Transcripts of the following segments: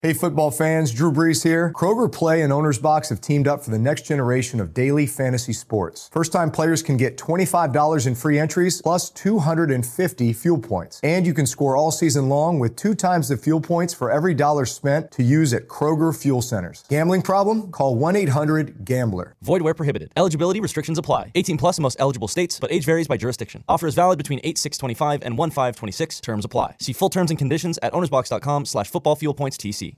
Hey football fans, Drew Brees here. Kroger Play and Owner's Box have teamed up for the next generation of daily fantasy sports. First-time players can get $25 in free entries plus 250 fuel points. And you can score all season long with 2 times the fuel points for every dollar spent to use at Kroger Fuel Centers. Gambling problem? Call 1-800-GAMBLER. Void where prohibited. Eligibility restrictions apply. 18 plus in most eligible states, but age varies by jurisdiction. Offer is valid between 8/6/25 and 1/5/26. Terms apply. See full terms and conditions at ownersbox.com/footballfuelpointstc.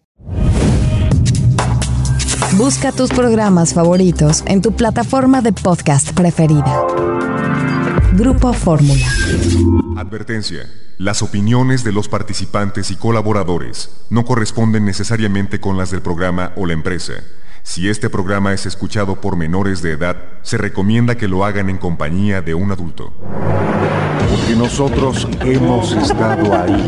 Busca tus programas favoritos en tu plataforma de podcast preferida. Grupo Fórmula. Advertencia. Las opiniones de los participantes y colaboradores no corresponden necesariamente con las del programa o la empresa. Si este programa es escuchado por menores de edad, se recomienda que lo hagan en compañía de un adulto. Porque nosotros hemos estado ahí.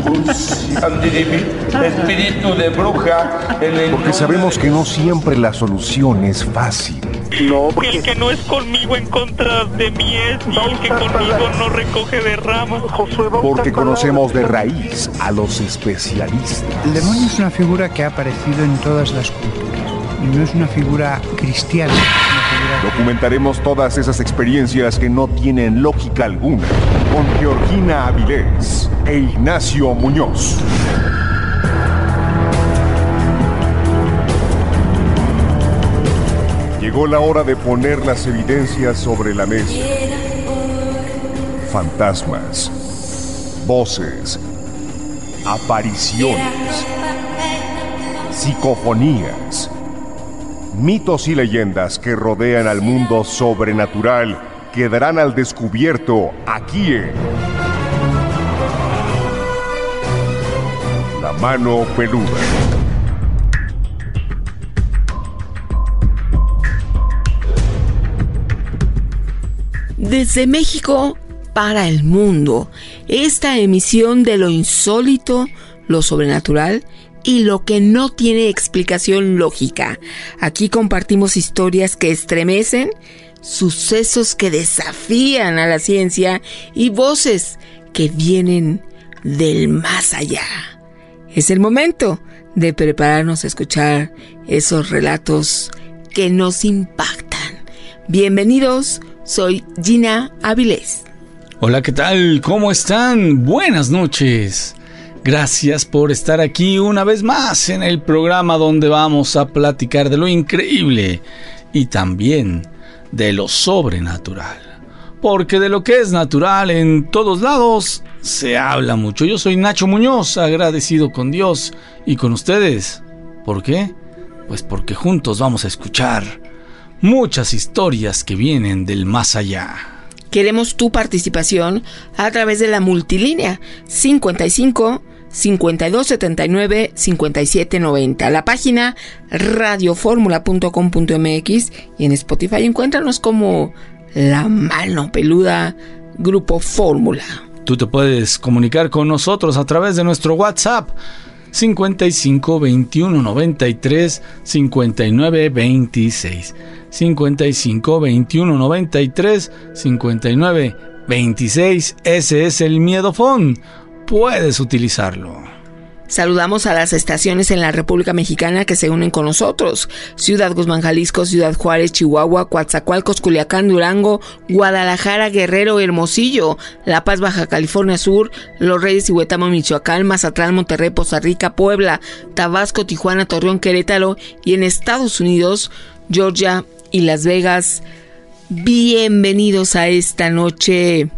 Espíritu de bruja. Porque sabemos que no siempre la solución es fácil. No, el que no es conmigo en contra de mí es, y el que conmigo no recoge de ramas. Porque conocemos de raíz a los especialistas. El demonio es una figura que ha aparecido en todas las culturas. Y no es una figura cristiana. Documentaremos todas esas experiencias que no tienen lógica alguna con Georgina Avilés e Ignacio Muñoz. Llegó la hora de poner las evidencias sobre la mesa. Fantasmas, voces, apariciones, psicofonías, mitos y leyendas que rodean al mundo sobrenatural quedarán al descubierto aquí en La Mano Peluda. Desde México para el mundo, esta emisión de lo insólito, lo sobrenatural y lo que no tiene explicación lógica. Aquí compartimos historias que estremecen, sucesos que desafían a la ciencia y voces que vienen del más allá. Es el momento de prepararnos a escuchar esos relatos que nos impactan. Bienvenidos, soy Gina Avilés. Hola, ¿qué tal? ¿Cómo están? Buenas noches. Gracias por estar aquí una vez más en el programa donde vamos a platicar de lo increíble y también de lo sobrenatural. Porque de lo que es natural en todos lados se habla mucho. Yo soy Nacho Muñoz, agradecido con Dios y con ustedes. ¿Por qué? Pues porque juntos vamos a escuchar muchas historias que vienen del más allá. Queremos tu participación a través de la multilínea 55 5279 5790, la página radioformula.com.mx y en Spotify encuéntranos como La Mano Peluda Grupo Fórmula. Tú te puedes comunicar con nosotros a través de nuestro WhatsApp 55 21 93 59 26, 55 21 93 59 26. Ese es el miedofón. Puedes utilizarlo. Saludamos a las estaciones en la República Mexicana que se unen con nosotros: Ciudad Guzmán, Jalisco; Ciudad Juárez, Chihuahua; Coatzacoalcos, Culiacán, Durango; Guadalajara, Guerrero, Hermosillo; La Paz, Baja California Sur; Los Reyes y Huetamo, Michoacán; Mazatlán, Monterrey, Poza Rica, Puebla; Tabasco, Tijuana, Torreón, Querétaro; y en Estados Unidos, Georgia y Las Vegas. Bienvenidos a esta noche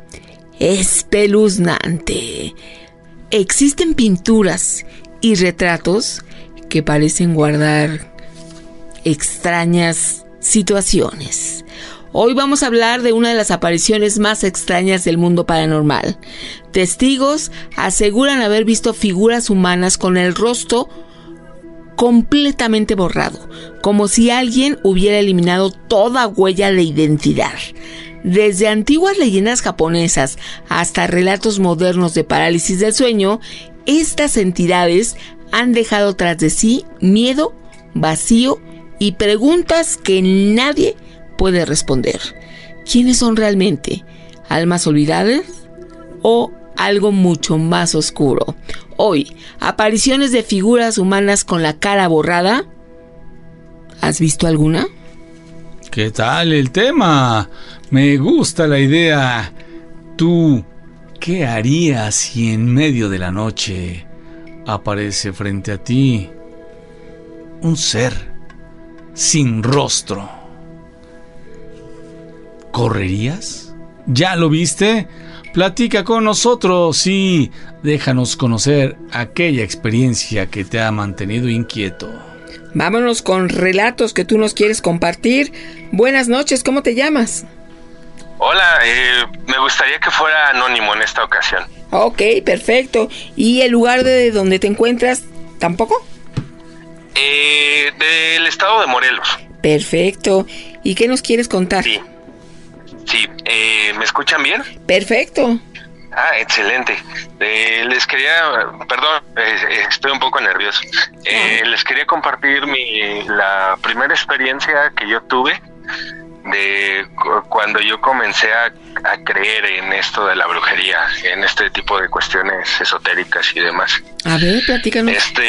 espeluznante. Existen pinturas y retratos que parecen guardar extrañas situaciones. Hoy vamos a hablar de una de las apariciones más extrañas del mundo paranormal. Testigos aseguran haber visto figuras humanas con el rostro completamente borrado, como si alguien hubiera eliminado toda huella de identidad. Desde antiguas leyendas japonesas hasta relatos modernos de parálisis del sueño, estas entidades han dejado tras de sí miedo, vacío y preguntas que nadie puede responder. ¿Quiénes son realmente? ¿Almas olvidadas o algo mucho más oscuro? Hoy, apariciones de figuras humanas con la cara borrada. ¿Has visto alguna? ¿Qué tal el tema? Me gusta la idea. ¿Tú qué harías si en medio de la noche aparece frente a ti un ser sin rostro? ¿Correrías? ¿Ya lo viste? Platica con nosotros y déjanos conocer aquella experiencia que te ha mantenido inquieto. Vámonos con relatos que tú nos quieres compartir. Buenas noches, ¿cómo te llamas? Hola, me gustaría que fuera anónimo en esta ocasión. Ok, perfecto. ¿Y el lugar de donde te encuentras tampoco? Del estado de Morelos. Perfecto. ¿Y qué nos quieres contar? Sí, ¿me escuchan bien? Perfecto. Ah, excelente. Les quería, perdón, estoy un poco nervioso. Les quería compartir la primera experiencia que yo tuve de cuando yo comencé a creer en esto de la brujería, en este tipo de cuestiones esotéricas y demás. A ver, platícanos.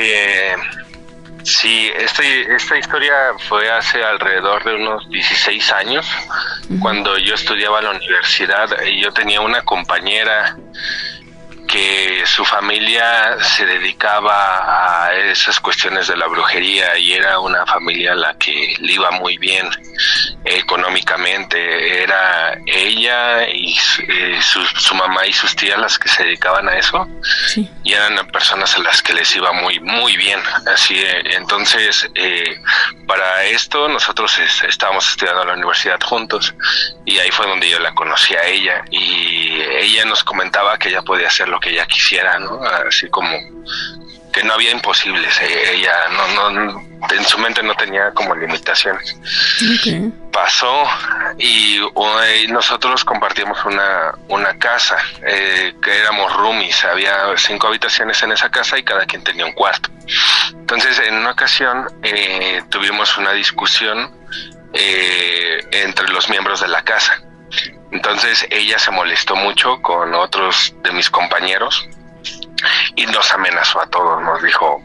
Sí, esta historia fue hace alrededor de unos 16 años, cuando yo estudiaba en la universidad. Y yo tenía una compañera que su familia se dedicaba a esas cuestiones de la brujería, y era una familia a la que le iba muy bien económicamente. Era ella y su mamá y sus tías las que se dedicaban a eso. Sí. Y eran personas a las que les iba muy muy bien. Así entonces para esto nosotros estábamos estudiando en la universidad juntos, y ahí fue donde yo la conocí a ella, y ella nos comentaba que ella podía hacer lo que ella quisiera, ¿no? Así como que no había imposibles. Ella no en su mente no tenía como limitaciones. Okay. Pasó y nosotros compartíamos una casa, que éramos roomies. Había 5 habitaciones en esa casa y cada quien tenía un cuarto. Entonces en una ocasión tuvimos una discusión entre los miembros de la casa. Entonces ella se molestó mucho con otros de mis compañeros y nos amenazó a todos. Nos dijo,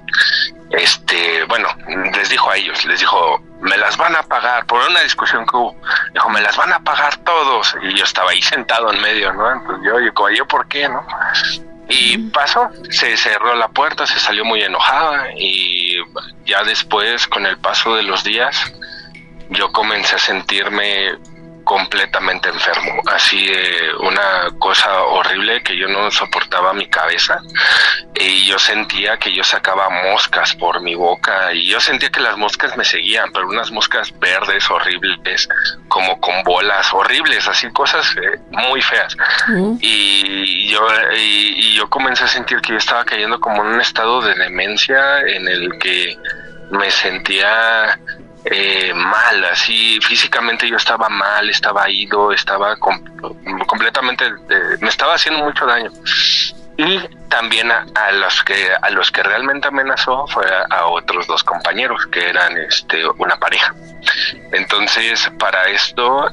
les dijo a ellos, les dijo, me las van a pagar, por una discusión que hubo. Dijo, me las van a pagar todos. Y yo estaba ahí sentado en medio, ¿no? Entonces yo ¿por qué, no? Y pasó, se cerró la puerta, se salió muy enojada, y ya después, con el paso de los días, yo comencé a sentirme completamente enfermo, así una cosa horrible que yo no soportaba mi cabeza, y yo sentía que yo sacaba moscas por mi boca, y yo sentía que las moscas me seguían, pero unas moscas verdes horribles, como con bolas horribles, así cosas muy feas. Y yo comencé a sentir que yo estaba cayendo como en un estado de demencia en el que me sentía mal, así físicamente yo estaba mal, estaba ido, estaba completamente, me estaba haciendo mucho daño. Y también a los que realmente amenazó fue a otros 2 compañeros que eran una pareja. Entonces para esto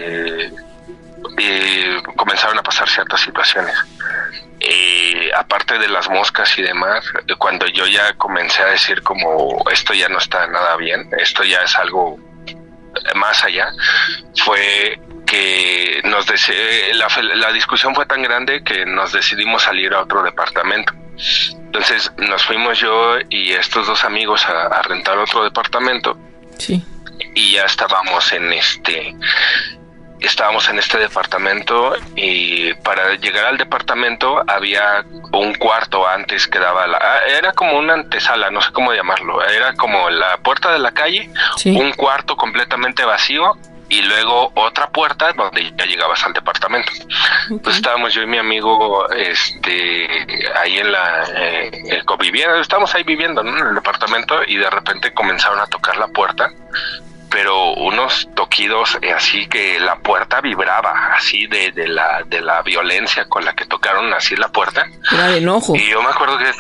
comenzaron a pasar ciertas situaciones. Aparte de las moscas y demás, cuando yo ya comencé a decir como esto ya no está nada bien, esto ya es algo más allá, fue que la discusión fue tan grande que nos decidimos salir a otro departamento. Entonces nos fuimos yo y estos 2 amigos a rentar otro departamento. Sí. Y ya estábamos en este departamento, y para llegar al departamento había un cuarto antes que daba era como una antesala, no sé cómo llamarlo, era como la puerta de la calle, sí. Un cuarto completamente vacío y luego otra puerta donde ya llegabas al departamento. Okay. Entonces estábamos yo y mi amigo ahí conviviendo, estábamos ahí viviendo, ¿no?, en el departamento, y de repente comenzaron a tocar la puerta, pero unos toquidos así que la puerta vibraba, así de la violencia con la que tocaron así la puerta. Era de enojo. Y yo me acuerdo que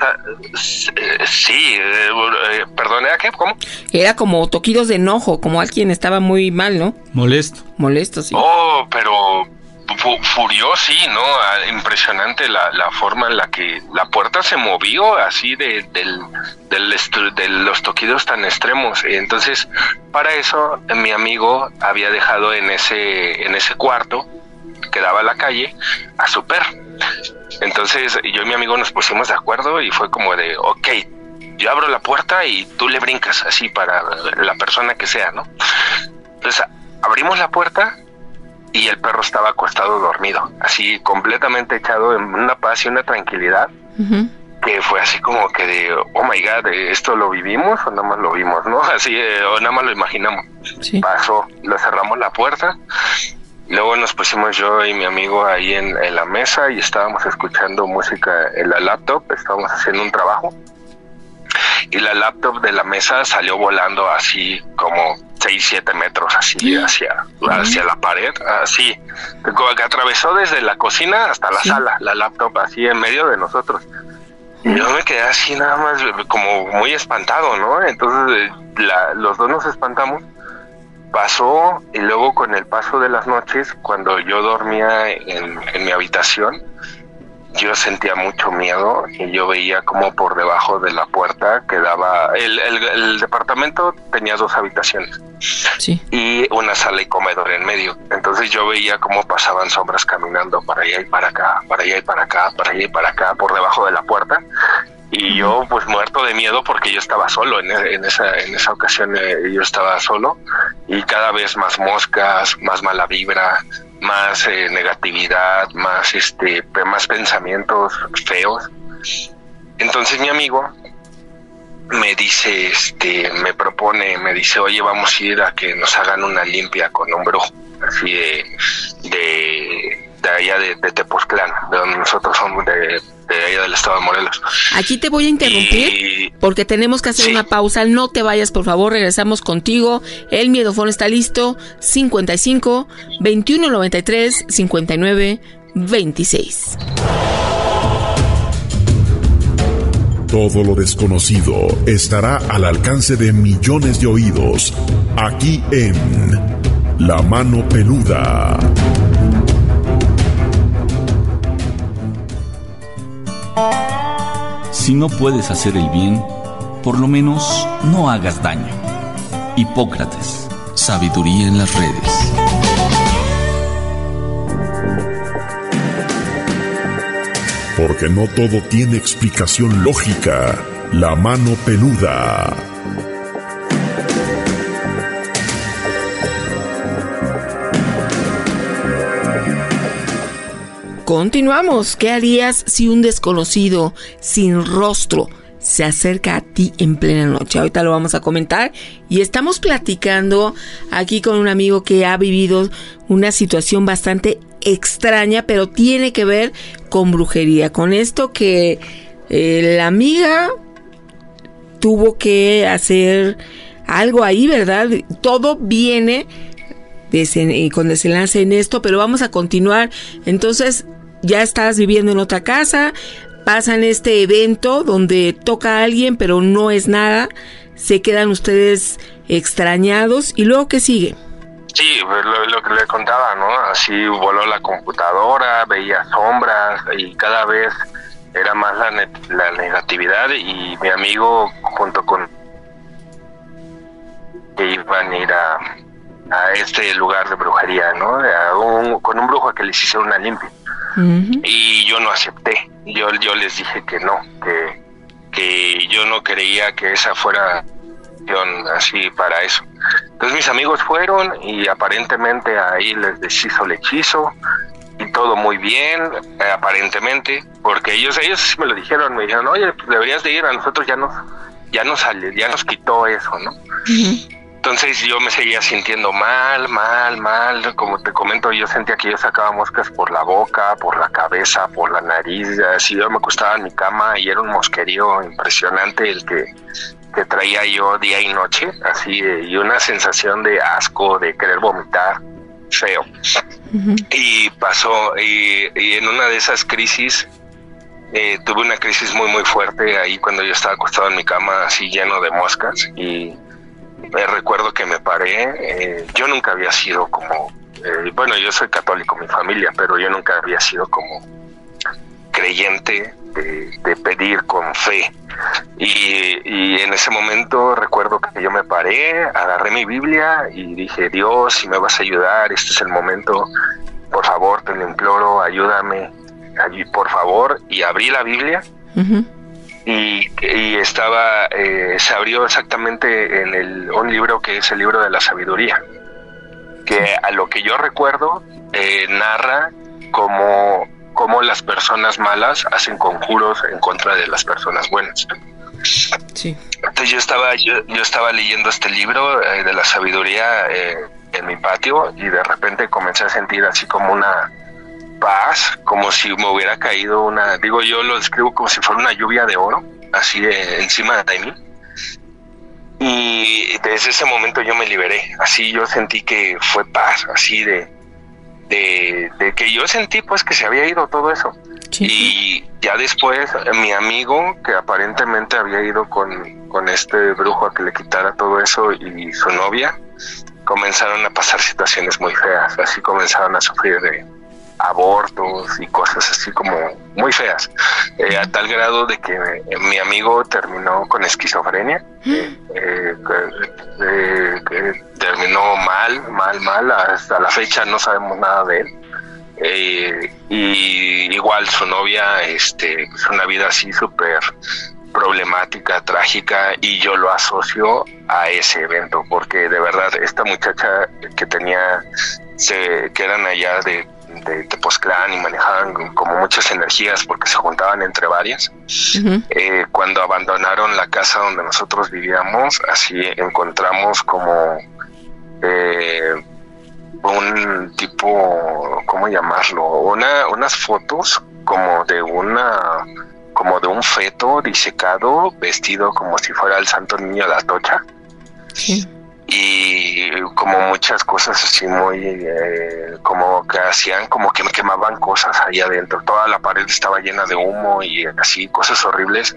perdón, ¿era qué? ¿Cómo? Era como toquidos de enojo, como alguien estaba muy mal, ¿no? Molesto, sí. Oh, pero furió, sí, ¿no? Impresionante la forma en la que la puerta se movió, así de los toquidos tan extremos. Entonces, para eso, mi amigo había dejado en ese cuarto que daba a la calle a su perro. Entonces, yo y mi amigo nos pusimos de acuerdo y fue como de, ok, yo abro la puerta y tú le brincas, así para la persona que sea, ¿no? Entonces, abrimos la puerta y el perro estaba acostado dormido, así completamente echado en una paz y una tranquilidad, que fue así como que de, oh my God, ¿esto lo vivimos o nada más lo vimos, no? Así, o nada más lo imaginamos. Sí. Pasó, lo cerramos la puerta, y luego nos pusimos yo y mi amigo ahí en la mesa y estábamos escuchando música en la laptop, estábamos haciendo un trabajo, y la laptop de la mesa salió volando así como 6-7 metros así hacia la pared, así, como que atravesó desde la cocina hasta la sala, la laptop así en medio de nosotros. Y yo me quedé así nada más como muy espantado, ¿no? Entonces los dos nos espantamos. Pasó, y luego con el paso de las noches, cuando yo dormía en mi habitación, yo sentía mucho miedo y yo veía como por debajo de la puerta quedaba el departamento tenía 2 habitaciones, sí, y una sala y comedor en medio. Entonces yo veía cómo pasaban sombras caminando para allá y para acá, para allá y para acá, para allá y para acá, por debajo de la puerta. Y yo pues muerto de miedo porque yo estaba solo en esa ocasión, yo estaba solo, y cada vez más moscas, más mala vibra, más negatividad, más pensamientos feos. Entonces mi amigo me dice, me dice, oye, vamos a ir a que nos hagan una limpia con un brujo, así de allá de Tepoztlán, de donde nosotros somos, de allá del estado de Morelos. Aquí te voy a interrumpir porque tenemos que hacer una pausa. No te vayas, por favor, regresamos contigo. El miedofón está listo. 55 21 93 59 26. Todo lo desconocido estará al alcance de millones de oídos, aquí en La Mano Peluda. Si no puedes hacer el bien, por lo menos no hagas daño. Hipócrates, sabiduría en las redes. Porque no todo tiene explicación lógica. La Mano Peluda. Continuamos. ¿Qué harías si un desconocido sin rostro se acerca a ti en plena noche? Ahorita lo vamos a comentar. Y estamos platicando aquí con un amigo que ha vivido una situación bastante extraña, pero tiene que ver con brujería. Con esto que la amiga tuvo que hacer algo ahí, ¿verdad? Todo viene con desenlace en esto, pero vamos a continuar. Entonces, ya estás viviendo en otra casa, pasan este evento donde toca a alguien, pero no es nada, se quedan ustedes extrañados, y luego ¿qué sigue? Sí, lo que le contaba, ¿no? Así voló la computadora, veía sombras y cada vez era más la negatividad, y mi amigo junto con que iban a ir a este lugar de brujería, ¿no? Con un brujo que les hiciera una limpia. Uh-huh. Y yo no acepté. Yo les dije que no, que yo no creía que esa fuera así para eso. Entonces mis amigos fueron y aparentemente ahí les deshizo el hechizo y todo muy bien, aparentemente, porque ellos me lo dijeron, me dijeron, oye, pues deberías de ir, a nosotros ya nos quitó eso, ¿no? Uh-huh. Entonces yo me seguía sintiendo mal, como te comento, yo sentía que yo sacaba moscas por la boca, por la cabeza, por la nariz, así yo me acostaba en mi cama y era un mosquerío impresionante el que traía yo día y noche, así, y una sensación de asco, de querer vomitar, feo. Uh-huh. Y pasó, y en una de esas crisis, tuve una crisis muy muy fuerte ahí cuando yo estaba acostado en mi cama así lleno de moscas, y recuerdo que me paré. Yo nunca había sido como bueno, yo soy católico, mi familia, pero yo nunca había sido como creyente de pedir con fe. Y en ese momento recuerdo que yo me paré, agarré mi Biblia y dije, Dios, si me vas a ayudar, este es el momento, por favor, te lo imploro, ayúdame, por favor. Y abrí la Biblia. Uh-huh. Y estaba, se abrió exactamente en un libro que es el libro de la sabiduría, que a lo que yo recuerdo narra cómo las personas malas hacen conjuros en contra de las personas buenas. Sí. Entonces yo estaba leyendo este libro de la sabiduría en mi patio, y de repente comencé a sentir así como una paz, como si me hubiera caído yo lo describo como si fuera una lluvia de oro, así encima de mí. Y desde ese momento yo me liberé, así yo sentí que fue paz, así de que yo sentí pues que se había ido todo eso. Sí. Y ya después mi amigo, que aparentemente había ido con este brujo a que le quitara todo eso, y su novia, comenzaron a pasar situaciones muy feas, así comenzaron a sufrir de abortos y cosas así como muy feas, a tal grado de que mi amigo terminó con esquizofrenia, terminó mal, hasta la fecha no sabemos nada de él, y igual su novia, es una vida así súper problemática, trágica, y yo lo asocio a ese evento, porque de verdad esta muchacha que eran allá de Tepoztlán y manejaban como muchas energías porque se juntaban entre varias. Uh-huh. Cuando abandonaron la casa donde nosotros vivíamos, así encontramos como un tipo, ¿cómo llamarlo? Unas fotos como de un feto disecado, vestido como si fuera el Santo Niño de Atocha. Sí. Y como muchas cosas así muy como que hacían, como que me quemaban cosas ahí adentro, toda la pared estaba llena de humo y así, cosas horribles.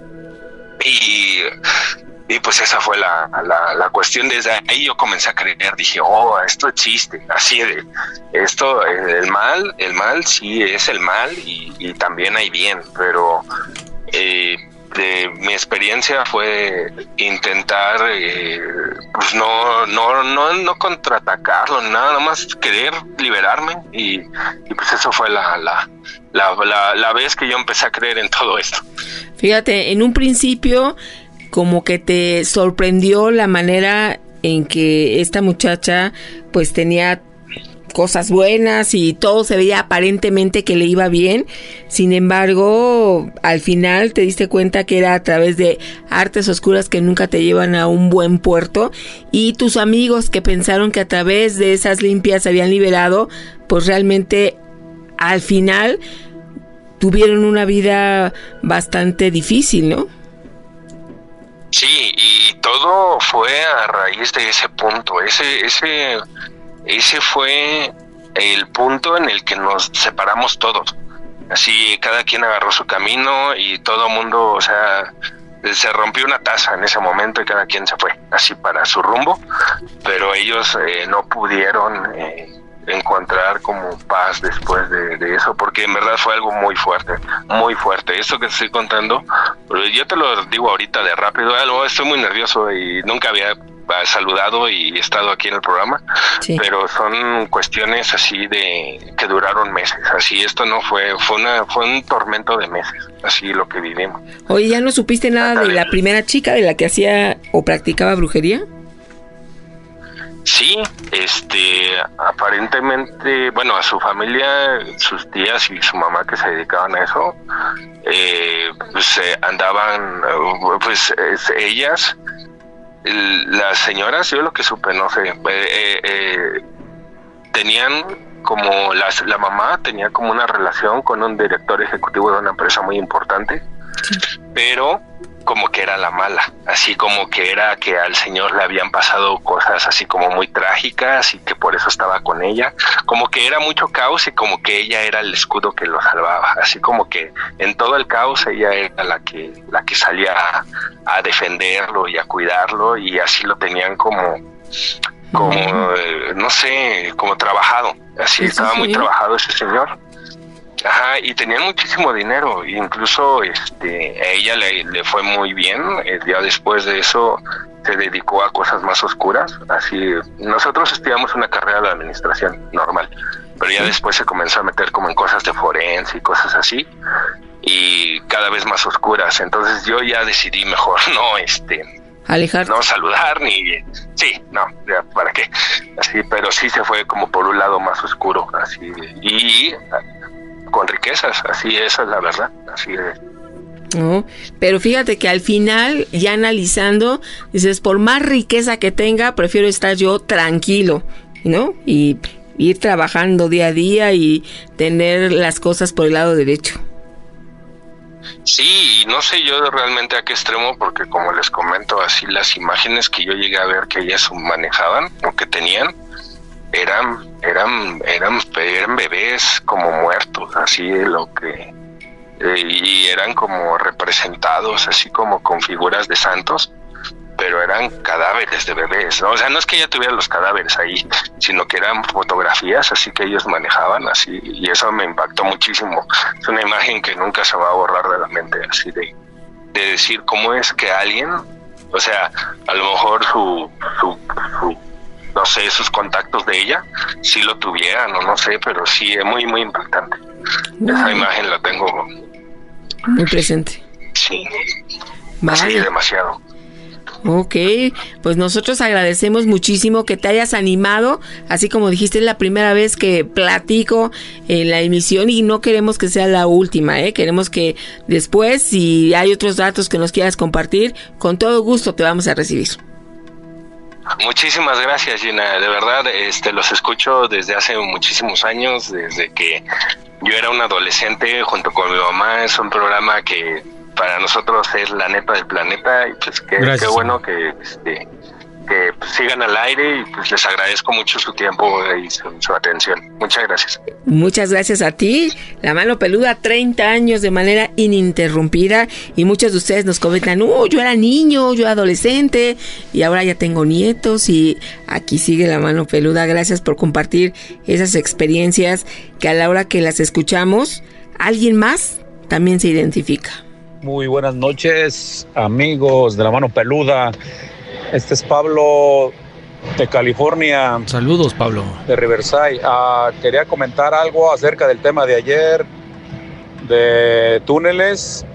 Y pues esa fue la cuestión. Desde ahí yo comencé a creer, dije, esto existe, así de esto, el mal sí es el mal, y también hay bien, pero mi experiencia fue intentar pues no contraatacarlo, nada más querer liberarme, y pues eso fue la vez que yo empecé a creer en todo esto. Fíjate, en un principio como que te sorprendió la manera en que esta muchacha pues tenía cosas buenas y todo se veía aparentemente que le iba bien. Sin embargo, al final te diste cuenta que era a través de artes oscuras que nunca te llevan a un buen puerto, y tus amigos que pensaron que a través de esas limpias se habían liberado, pues realmente al final tuvieron una vida bastante difícil, ¿no? Sí, y todo fue a raíz de ese punto. Ese fue el punto en el que nos separamos todos. Así, cada quien agarró su camino y todo el mundo, o sea, se rompió una taza en ese momento y cada quien se fue así para su rumbo, pero ellos no pudieron encontrar como paz después de eso, porque en verdad fue algo muy fuerte, muy fuerte. Esto que te estoy contando, yo te lo digo ahorita de rápido, estoy muy nervioso y nunca había saludado y estado aquí en el programa, sí. Pero son cuestiones así de que duraron meses, así esto no fue un tormento de meses, así lo que vivimos. Oye, ¿ya no supiste nada de la primera chica de la que hacía o practicaba brujería? Sí, aparentemente, bueno, a su familia, sus tías y su mamá que se dedicaban a eso, pues andaban, pues ellas, las señoras, yo lo que supe, no sé, tenían como, la mamá tenía como una relación con un director ejecutivo de una empresa muy importante, pero como que era la mala, así como que era que al señor le habían pasado cosas así como muy trágicas y que por eso estaba con ella, como que era mucho caos y como que ella era el escudo que lo salvaba, así como que en todo el caos ella era la que salía a defenderlo y a cuidarlo, y así lo tenían como como no sé, como trabajado, así estaba muy trabajado ese señor. Ajá, y tenían muchísimo dinero, incluso a ella le fue muy bien. Ya después de eso se dedicó a cosas más oscuras, así. Nosotros estudiamos una carrera de administración normal, pero ya después se comenzó a meter como en cosas de forense y cosas así, y cada vez más oscuras. Entonces yo ya decidí mejor alejar, no saludar ya para qué, así. Pero sí se fue como por un lado más oscuro, así, y con riquezas, así, esa es la verdad, así es. No, pero fíjate que al final, ya analizando, dices, por más riqueza que tenga, prefiero estar yo tranquilo, ¿no? Y ir trabajando día a día y tener las cosas por el lado derecho. Sí, no sé yo realmente a qué extremo, porque como les comento, así las imágenes que yo llegué a ver que ellas manejaban o que tenían, eran bebés como muertos, así lo que y eran como representados así como con figuras de santos, pero eran cadáveres de bebés, ¿no? O sea, no es que ella tuviera los cadáveres ahí, sino que eran fotografías así que ellos manejaban, así, y eso me impactó muchísimo. Es una imagen que nunca se va a borrar de la mente, así de decir cómo es que alguien, o sea, a lo mejor su no sé, sus contactos de ella sí lo tuvieran, o no sé, pero sí es muy, muy impactante. Esa imagen la tengo muy presente. Sí, vale. Sí, demasiado. Ok, pues nosotros agradecemos muchísimo que te hayas animado, así como dijiste, es la primera vez que platico en la emisión y no queremos que sea la última, queremos que después, si hay otros datos que nos quieras compartir, con todo gusto te vamos a recibir. Muchísimas gracias, Gina, de verdad, los escucho desde hace muchísimos años, desde que yo era un adolescente junto con mi mamá. Es un programa que para nosotros es la neta del planeta, y pues qué bueno que pues sigan al aire, y pues les agradezco mucho su tiempo y su atención. Muchas gracias. Muchas gracias a ti. La Mano Peluda, 30 años de manera ininterrumpida, y muchos de ustedes nos comentan, yo era niño, yo era adolescente y ahora ya tengo nietos, y aquí sigue La Mano Peluda. Gracias por compartir esas experiencias que a la hora que las escuchamos, alguien más también se identifica. Muy buenas noches, amigos de La Mano Peluda. Este es Pablo de California. Saludos, Pablo. De Riverside. Quería comentar algo acerca del tema de ayer de túneles.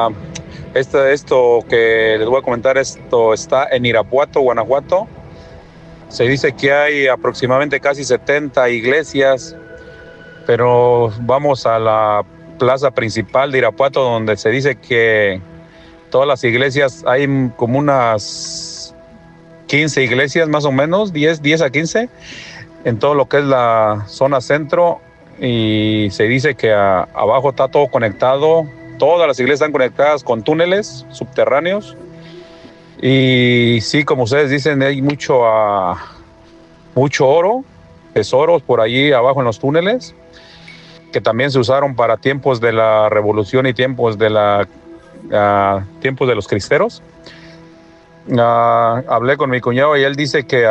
Esto que les voy a comentar, esto está en Irapuato, Guanajuato. Se dice que hay aproximadamente casi 70 iglesias, pero vamos a la plaza principal de Irapuato, donde se dice que todas las iglesias, hay como unas 15 iglesias más o menos, 10 a 15 en todo lo que es la zona centro, y se dice que abajo está todo conectado, todas las iglesias están conectadas con túneles subterráneos, y sí, como ustedes dicen, hay mucho oro, tesoros por allí abajo en los túneles, que también se usaron para tiempos de la revolución y tiempos de los cristeros. Hablé con mi cuñado y él dice que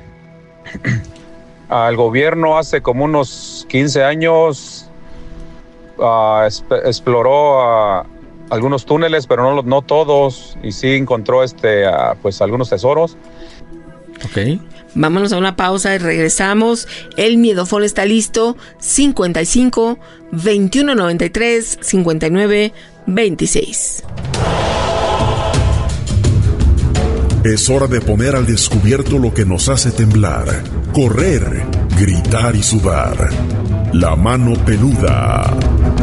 el gobierno hace como unos 15 años exploró algunos túneles, pero no todos, y sí encontró pues algunos tesoros. Ok. Vámonos a una pausa y regresamos. El Miedofón está listo. 55 21 93 59 26. Es hora de poner al descubierto lo que nos hace temblar, correr, gritar y sudar. La Mano Peluda.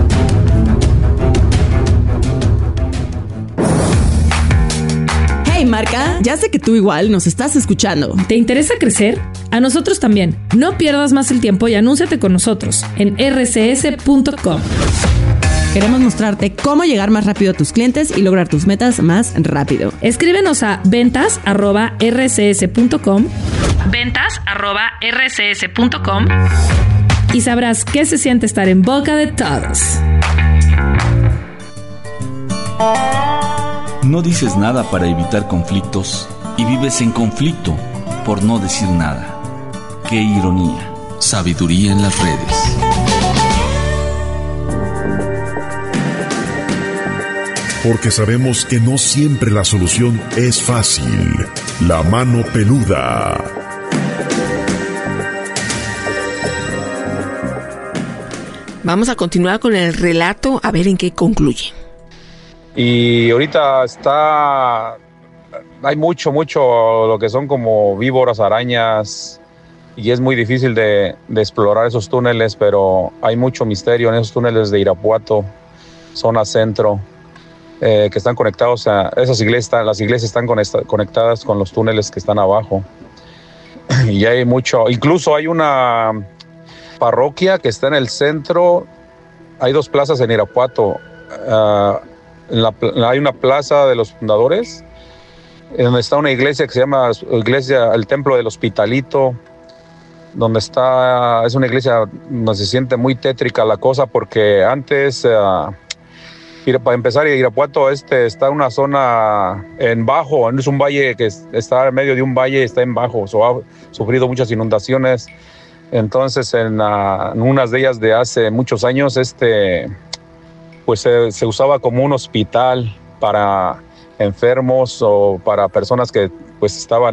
Hey marca, ya sé que tú igual nos estás escuchando. ¿Te interesa crecer? A nosotros también. No pierdas más el tiempo y anúnciate con nosotros en rcs.com. Queremos mostrarte cómo llegar más rápido a tus clientes y lograr tus metas más rápido. Escríbenos a ventas@rcs.com. ventas@rcs.com y sabrás qué se siente estar en boca de todos. No dices nada para evitar conflictos y vives en conflicto por no decir nada. ¡Qué ironía! Sabiduría en las redes. Porque sabemos que no siempre la solución es fácil. La mano peluda. Vamos a continuar con el relato, a ver en qué concluye. Y ahorita hay mucho lo que son como víboras, arañas, y es muy difícil de explorar esos túneles, pero hay mucho misterio en esos túneles de Irapuato, zona centro, que están conectados a esas iglesias. Las iglesias están conectadas con los túneles que están abajo. Y hay mucho, incluso hay una parroquia que está en el centro. Hay 2 plazas en Irapuato. Hay una plaza de los fundadores, donde está una iglesia que se llama el Templo del Hospitalito, donde es una iglesia donde se siente muy tétrica la cosa, porque antes, para empezar, Irapuato está una zona en bajo, es un valle que está en medio de un valle, está en bajo, ha sufrido muchas inundaciones. Entonces, en unas de ellas de hace muchos años, pues se usaba como un hospital para enfermos o para personas que pues estaban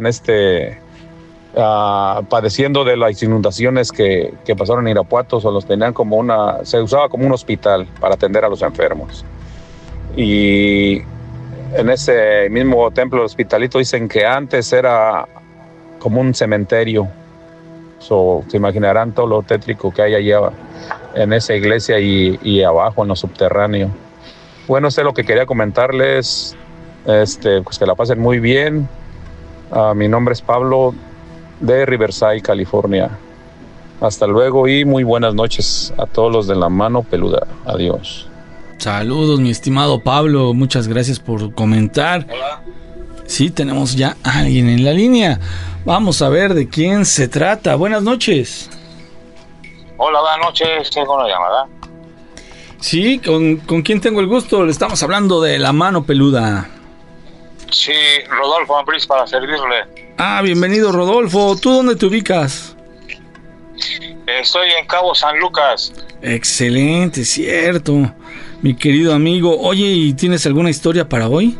padeciendo de las inundaciones que pasaron en Irapuato. O los tenían se usaba como un hospital para atender a los enfermos. Y en ese mismo templo del Hospitalito dicen que antes era como un cementerio. Se imaginarán todo lo tétrico que hay allá en esa iglesia y abajo en lo subterráneo. Bueno, eso es lo que quería comentarles. Pues que la pasen muy bien. Mi nombre es Pablo, de Riverside, California. Hasta luego y muy buenas noches a todos los de La Mano Peluda. Adiós. Saludos, mi estimado Pablo. Muchas gracias por comentar. Hola. Sí, tenemos ya a alguien en la línea. Vamos a ver de quién se trata. Buenas noches. Hola, buenas noches. ¿Tengo una llamada? Sí, ¿con quién tengo el gusto? Le estamos hablando de La Mano Peluda. Sí, Rodolfo Ambriz, para servirle. Ah, bienvenido, Rodolfo. ¿Tú dónde te ubicas? Estoy en Cabo San Lucas. Excelente, cierto. Mi querido amigo. Oye, ¿y tienes alguna historia para hoy?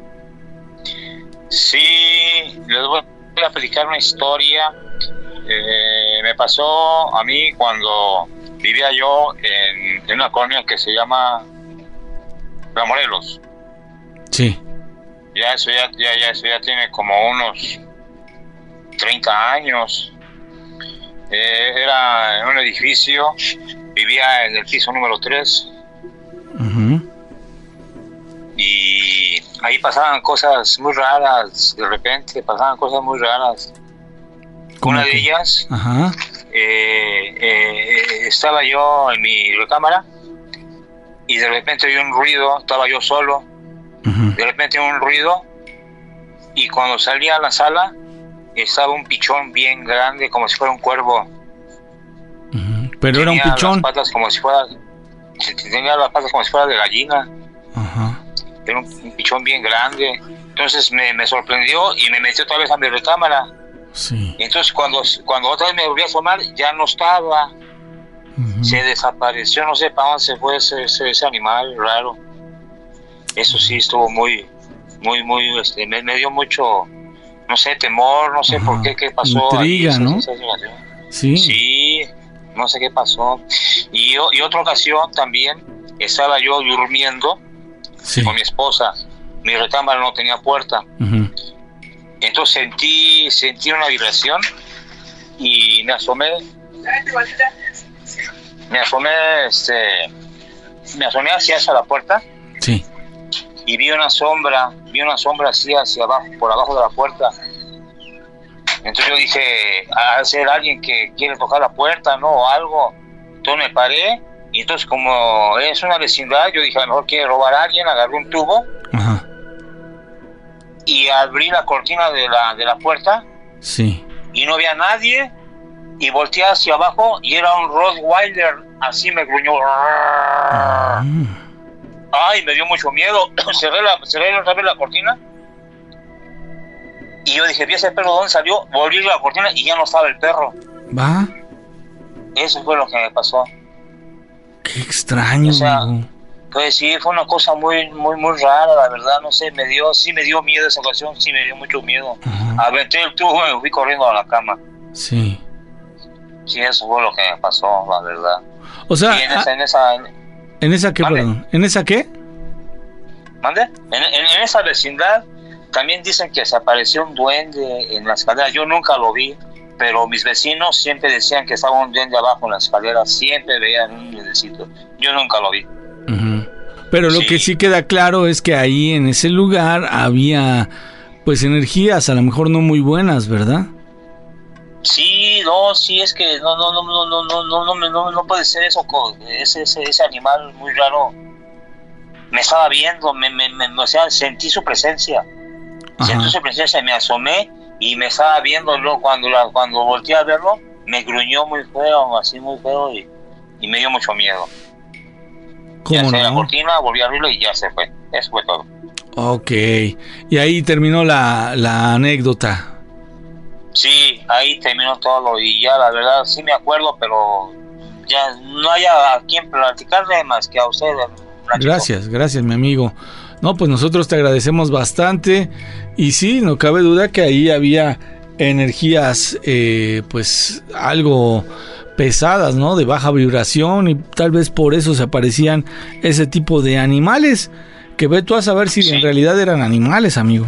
Sí, les voy a platicar una historia. Me pasó a mí cuando vivía yo en una colonia que se llama La Morelos. Sí. Eso ya tiene como unos 30 años. Era en un edificio, vivía en el piso número 3. Uh-huh. Y ahí pasaban cosas muy raras, de repente pasaban cosas muy raras. Una de ellas, estaba yo en mi recámara y de repente oí un ruido, estaba yo solo, de repente un ruido, y cuando salí a la sala estaba un pichón bien grande, como si fuera un cuervo. Pero tenía era un pichón. Las patas como si fuera, tenía las patas como si fuera de gallina. Era un pichón bien grande. Entonces me sorprendió y me metió otra vez a mi recámara. Sí. Entonces cuando otra vez me volví a asomar, ya no estaba. Se desapareció, no sé para dónde se fue ese animal raro. Eso sí estuvo muy me dio mucho, no sé, temor, no sé por qué pasó. Intriga, ahí, ¿no? Sí, no sé qué pasó. Y otra ocasión también estaba yo durmiendo con mi esposa. Mi recámara no tenía puerta. Entonces sentí una vibración y me asomé hacia la puerta. Sí. Y vi una sombra así hacia abajo, por abajo de la puerta. Entonces yo dije, ha ser alguien que quiere tocar la puerta, ¿no? O algo. Entonces me paré, y entonces como es una vecindad, yo dije, a lo mejor quiere robar a alguien, agarré un tubo. Y abrí la cortina de la puerta. Sí. Y no había nadie, y volteé hacia abajo, y era un Rottweiler, así me gruñó. Ay, me dio mucho miedo. Cerré otra vez la cortina Y yo dije, ¿vi ese perro dónde salió? Volví a la cortina y ya no estaba el perro. ¿Va? Eso fue lo que me pasó. Qué extraño. O sea, pues sí, fue una cosa muy rara, la verdad, no sé, me dio miedo esa ocasión, sí me dio mucho miedo. Aventé el tubo y me fui corriendo a la cama. Sí. Sí, eso fue lo que me pasó, la verdad. O sea, y ¿en esa qué, perdón? ¿En esa qué? ¿Mande? En esa vecindad también dicen que se apareció un duende en la escalera. Yo nunca lo vi, pero mis vecinos siempre decían que estaba un duende abajo en la escalera. Siempre veían un duendecito. Yo nunca lo vi. Pero lo que sí queda claro es que ahí en ese lugar había pues energías a lo mejor no muy buenas, ¿verdad? Sí, es que no puede ser eso. Ese animal muy raro me estaba viendo, o sea, sentí su presencia. Sentí su presencia, me asomé y me estaba viendo. Luego, cuando volteé a verlo, me gruñó muy feo, así muy feo, y me dio mucho miedo. ¿Cómo ya no? la cortina, volví a abrirlo y ya se fue. Eso fue todo. Ok, y ahí terminó la anécdota. Sí, ahí terminó todo y ya la verdad sí me acuerdo, pero ya no hay a quien platicarle más que a usted. Gracias mi amigo. No, pues nosotros te agradecemos bastante y sí, no cabe duda que ahí había energías pues algo pesadas, ¿no? De baja vibración y tal vez por eso se aparecían ese tipo de animales que ve tú a saber si en realidad eran animales, amigo.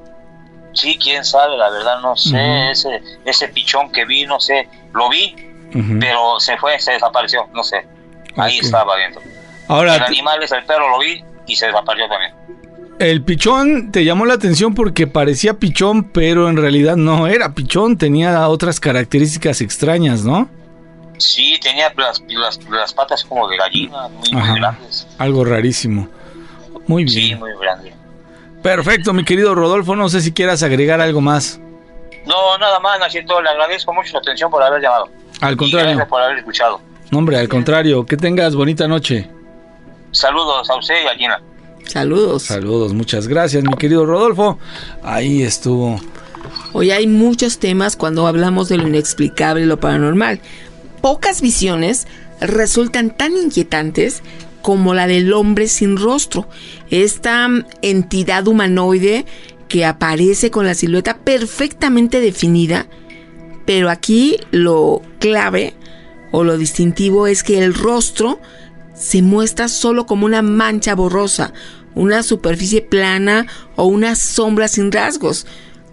Sí, quién sabe, la verdad no sé, ese pichón que vi, no sé, lo vi, pero se desapareció, no sé, ahí estaba adentro. Ahora, el animal es el perro, lo vi y se desapareció también. El pichón te llamó la atención porque parecía pichón, pero en realidad no era pichón, tenía otras características extrañas, ¿no? Sí, tenía las patas como de gallina, muy grandes. Algo rarísimo. Muy bien. Sí, muy grande. Perfecto, mi querido Rodolfo, no sé si quieras agregar algo más. No, nada más, Nachito, le agradezco mucho su atención por haber llamado. Al contrario. Gracias por haber escuchado. No, hombre, al contrario, que tengas bonita noche. Saludos a usted y a Gina. Saludos, muchas gracias, mi querido Rodolfo. Ahí estuvo. Hoy hay muchos temas cuando hablamos de lo inexplicable y lo paranormal. Pocas visiones resultan tan inquietantes como la del hombre sin rostro, esta entidad humanoide que aparece con la silueta perfectamente definida, pero aquí lo clave o lo distintivo es que el rostro se muestra solo como una mancha borrosa, una superficie plana o una sombra sin rasgos.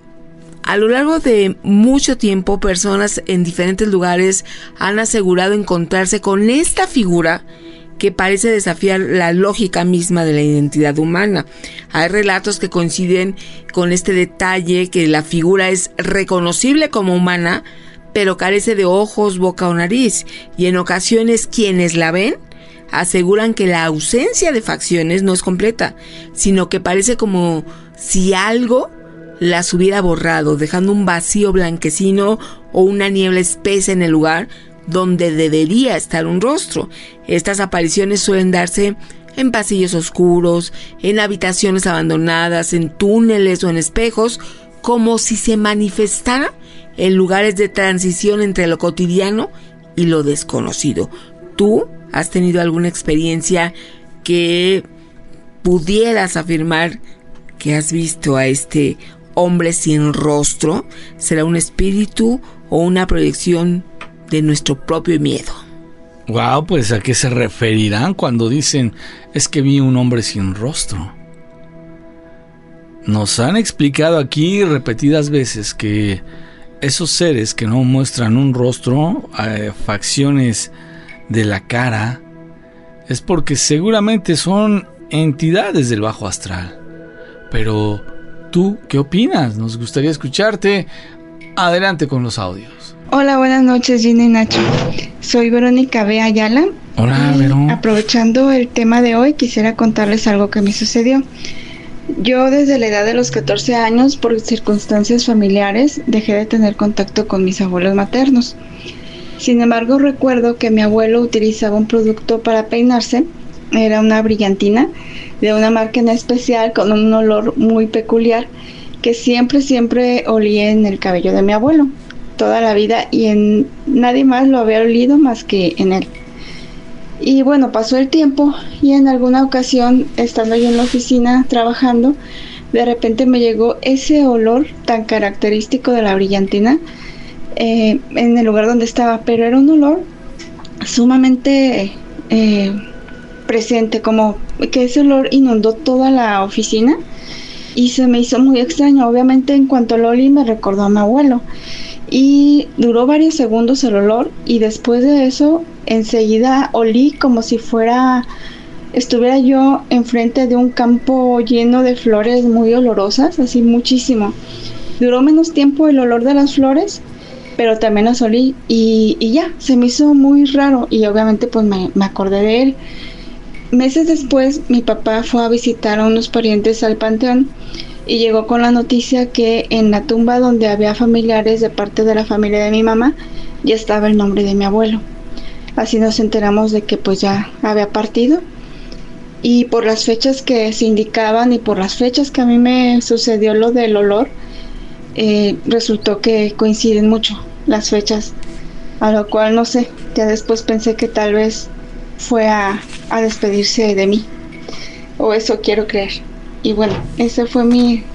A lo largo de mucho tiempo, personas en diferentes lugares han asegurado encontrarse con esta figura que parece desafiar la lógica misma de la identidad humana. Hay relatos que coinciden con este detalle, que la figura es reconocible como humana, pero carece de ojos, boca o nariz, y en ocasiones quienes la ven aseguran que la ausencia de facciones no es completa, sino que parece como si algo las hubiera borrado, dejando un vacío blanquecino o una niebla espesa en el lugar donde debería estar un rostro. Estas apariciones suelen darse en pasillos oscuros, en habitaciones abandonadas, en túneles o en espejos, como si se manifestara en lugares de transición entre lo cotidiano y lo desconocido. ¿Tú has tenido alguna experiencia que pudieras afirmar que has visto a este hombre sin rostro? ¿Será un espíritu o una proyección de nuestro propio miedo? Wow, pues ¿a qué se referirán cuando dicen es que vi un hombre sin rostro? Nos han explicado aquí repetidas veces que esos seres que no muestran un rostro, facciones de la cara, es porque seguramente son entidades del bajo astral. Pero ¿tú qué opinas? Nos gustaría escucharte. Adelante con los audios. Hola, buenas noches, Gina y Nacho. Soy Verónica B. Ayala. Hola, Verón. Aprovechando el tema de hoy, quisiera contarles algo que me sucedió. Yo desde la edad de los 14 años, por circunstancias familiares, dejé de tener contacto con mis abuelos maternos. Sin embargo, recuerdo que mi abuelo utilizaba un producto para peinarse. Era una brillantina de una marca en especial con un olor muy peculiar. que siempre olí en el cabello de mi abuelo, toda la vida, y en nadie más lo había olido más que en él. Y bueno, pasó el tiempo y en alguna ocasión, estando yo en la oficina trabajando, de repente me llegó ese olor tan característico de la brillantina en el lugar donde estaba, pero era un olor sumamente presente, como que ese olor inundó toda la oficina y se me hizo muy extraño. Obviamente en cuanto lo olí me recordó a mi abuelo y duró varios segundos el olor, y después de eso enseguida olí como si estuviera yo enfrente de un campo lleno de flores muy olorosas, así muchísimo. Duró menos tiempo el olor de las flores, pero también las olí y ya, se me hizo muy raro y obviamente pues me acordé de él. Meses después mi papá fue a visitar a unos parientes al panteón y llegó con la noticia que en la tumba donde había familiares de parte de la familia de mi mamá ya estaba el nombre de mi abuelo. Así nos enteramos de que pues ya había partido, y por las fechas que se indicaban y por las fechas que a mí me sucedió lo del olor, resultó que coinciden mucho las fechas, a lo cual no sé, ya después pensé que tal vez fue a despedirse de mí, o eso quiero creer. Y bueno, esa fue mi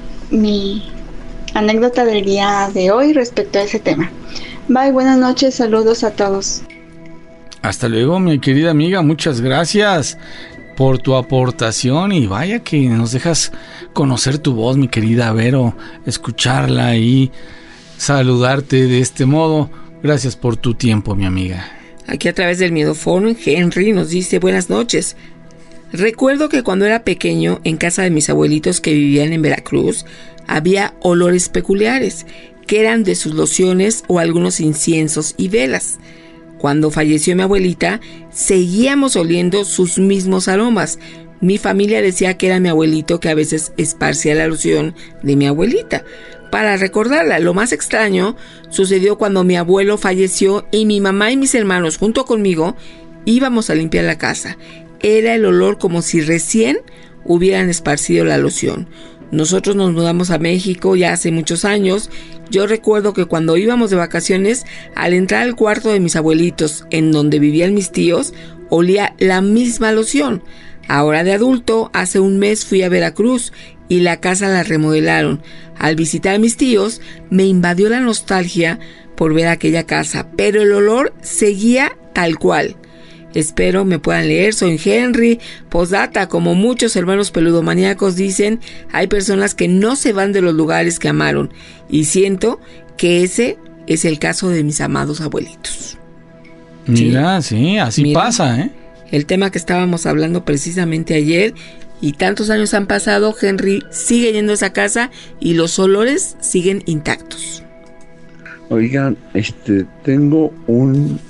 anécdota del día de hoy respecto a ese tema. Bye, buenas noches, saludos a todos. Hasta luego, mi querida amiga, muchas gracias por tu aportación, y vaya que nos dejas conocer tu voz, mi querida Vero, escucharla y saludarte de este modo. Gracias por tu tiempo, mi amiga. Aquí a través del Miedofono, Henry nos dice: buenas noches. Recuerdo que cuando era pequeño, en casa de mis abuelitos que vivían en Veracruz, había olores peculiares, que eran de sus lociones o algunos inciensos y velas. Cuando falleció mi abuelita, seguíamos oliendo sus mismos aromas. Mi familia decía que era mi abuelito que a veces esparcía la loción de mi abuelita para recordarla. Lo más extraño sucedió cuando mi abuelo falleció y mi mamá y mis hermanos junto conmigo íbamos a limpiar la casa. Era el olor como si recién hubieran esparcido la loción. Nosotros nos mudamos a México ya hace muchos años. Yo recuerdo que cuando íbamos de vacaciones, al entrar al cuarto de mis abuelitos, en donde vivían mis tíos, olía la misma loción. Ahora de adulto, hace un mes fui a Veracruz y la casa la remodelaron. Al visitar a mis tíos, me invadió la nostalgia por ver aquella casa, pero el olor seguía tal cual. Espero me puedan leer. Soy Henry. Postdata: como muchos hermanos peludomaníacos dicen, hay personas que no se van de los lugares que amaron, y siento que ese es el caso de mis amados abuelitos. Mira, sí, así mira, pasa, ¿eh? El tema que estábamos hablando precisamente ayer, y tantos años han pasado, Henry sigue yendo a esa casa y los olores siguen intactos. Oigan, tengo un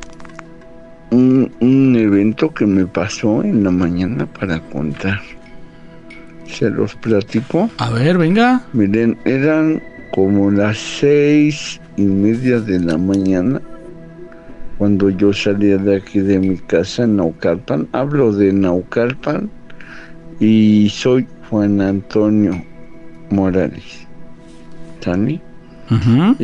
evento que me pasó en la mañana para contar. ¿Se los platico? A ver, venga. Miren, eran como las 6:30 de la mañana cuando yo salía de aquí de mi casa en Naucalpan. Hablo de Naucalpan y soy Juan Antonio Morales. ¿Sani? Uh-huh.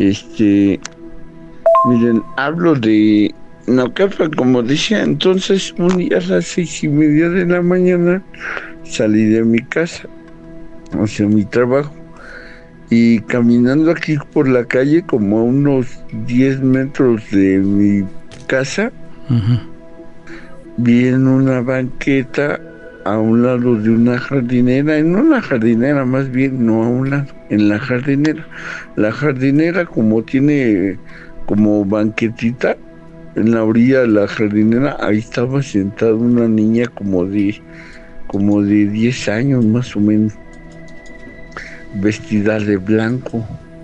Miren, hablo de Naucalpan, como decía. Entonces, un día a las 6:30 de la mañana salí de mi casa hacia mi trabajo, y caminando aquí por la calle, como a unos 10 metros de mi casa, uh-huh, vi en una banqueta a un lado de una jardinera, en una jardinera más bien, no a un lado, en la jardinera. La jardinera, como tiene como banquetita, en la orilla de la jardinera, ahí estaba sentada una niña como de 10 años más o menos, vestida de blanco.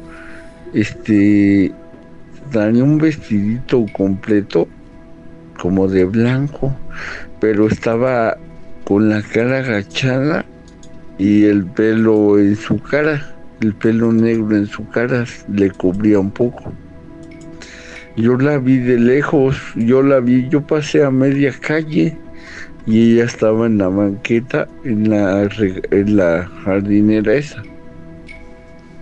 Tenía un vestidito completo como de blanco, pero estaba con la cara agachada y el pelo en su cara, el pelo negro en su cara le cubría un poco. Yo la vi de lejos, yo pasé a media calle y ella estaba en la banqueta, en la jardinera esa.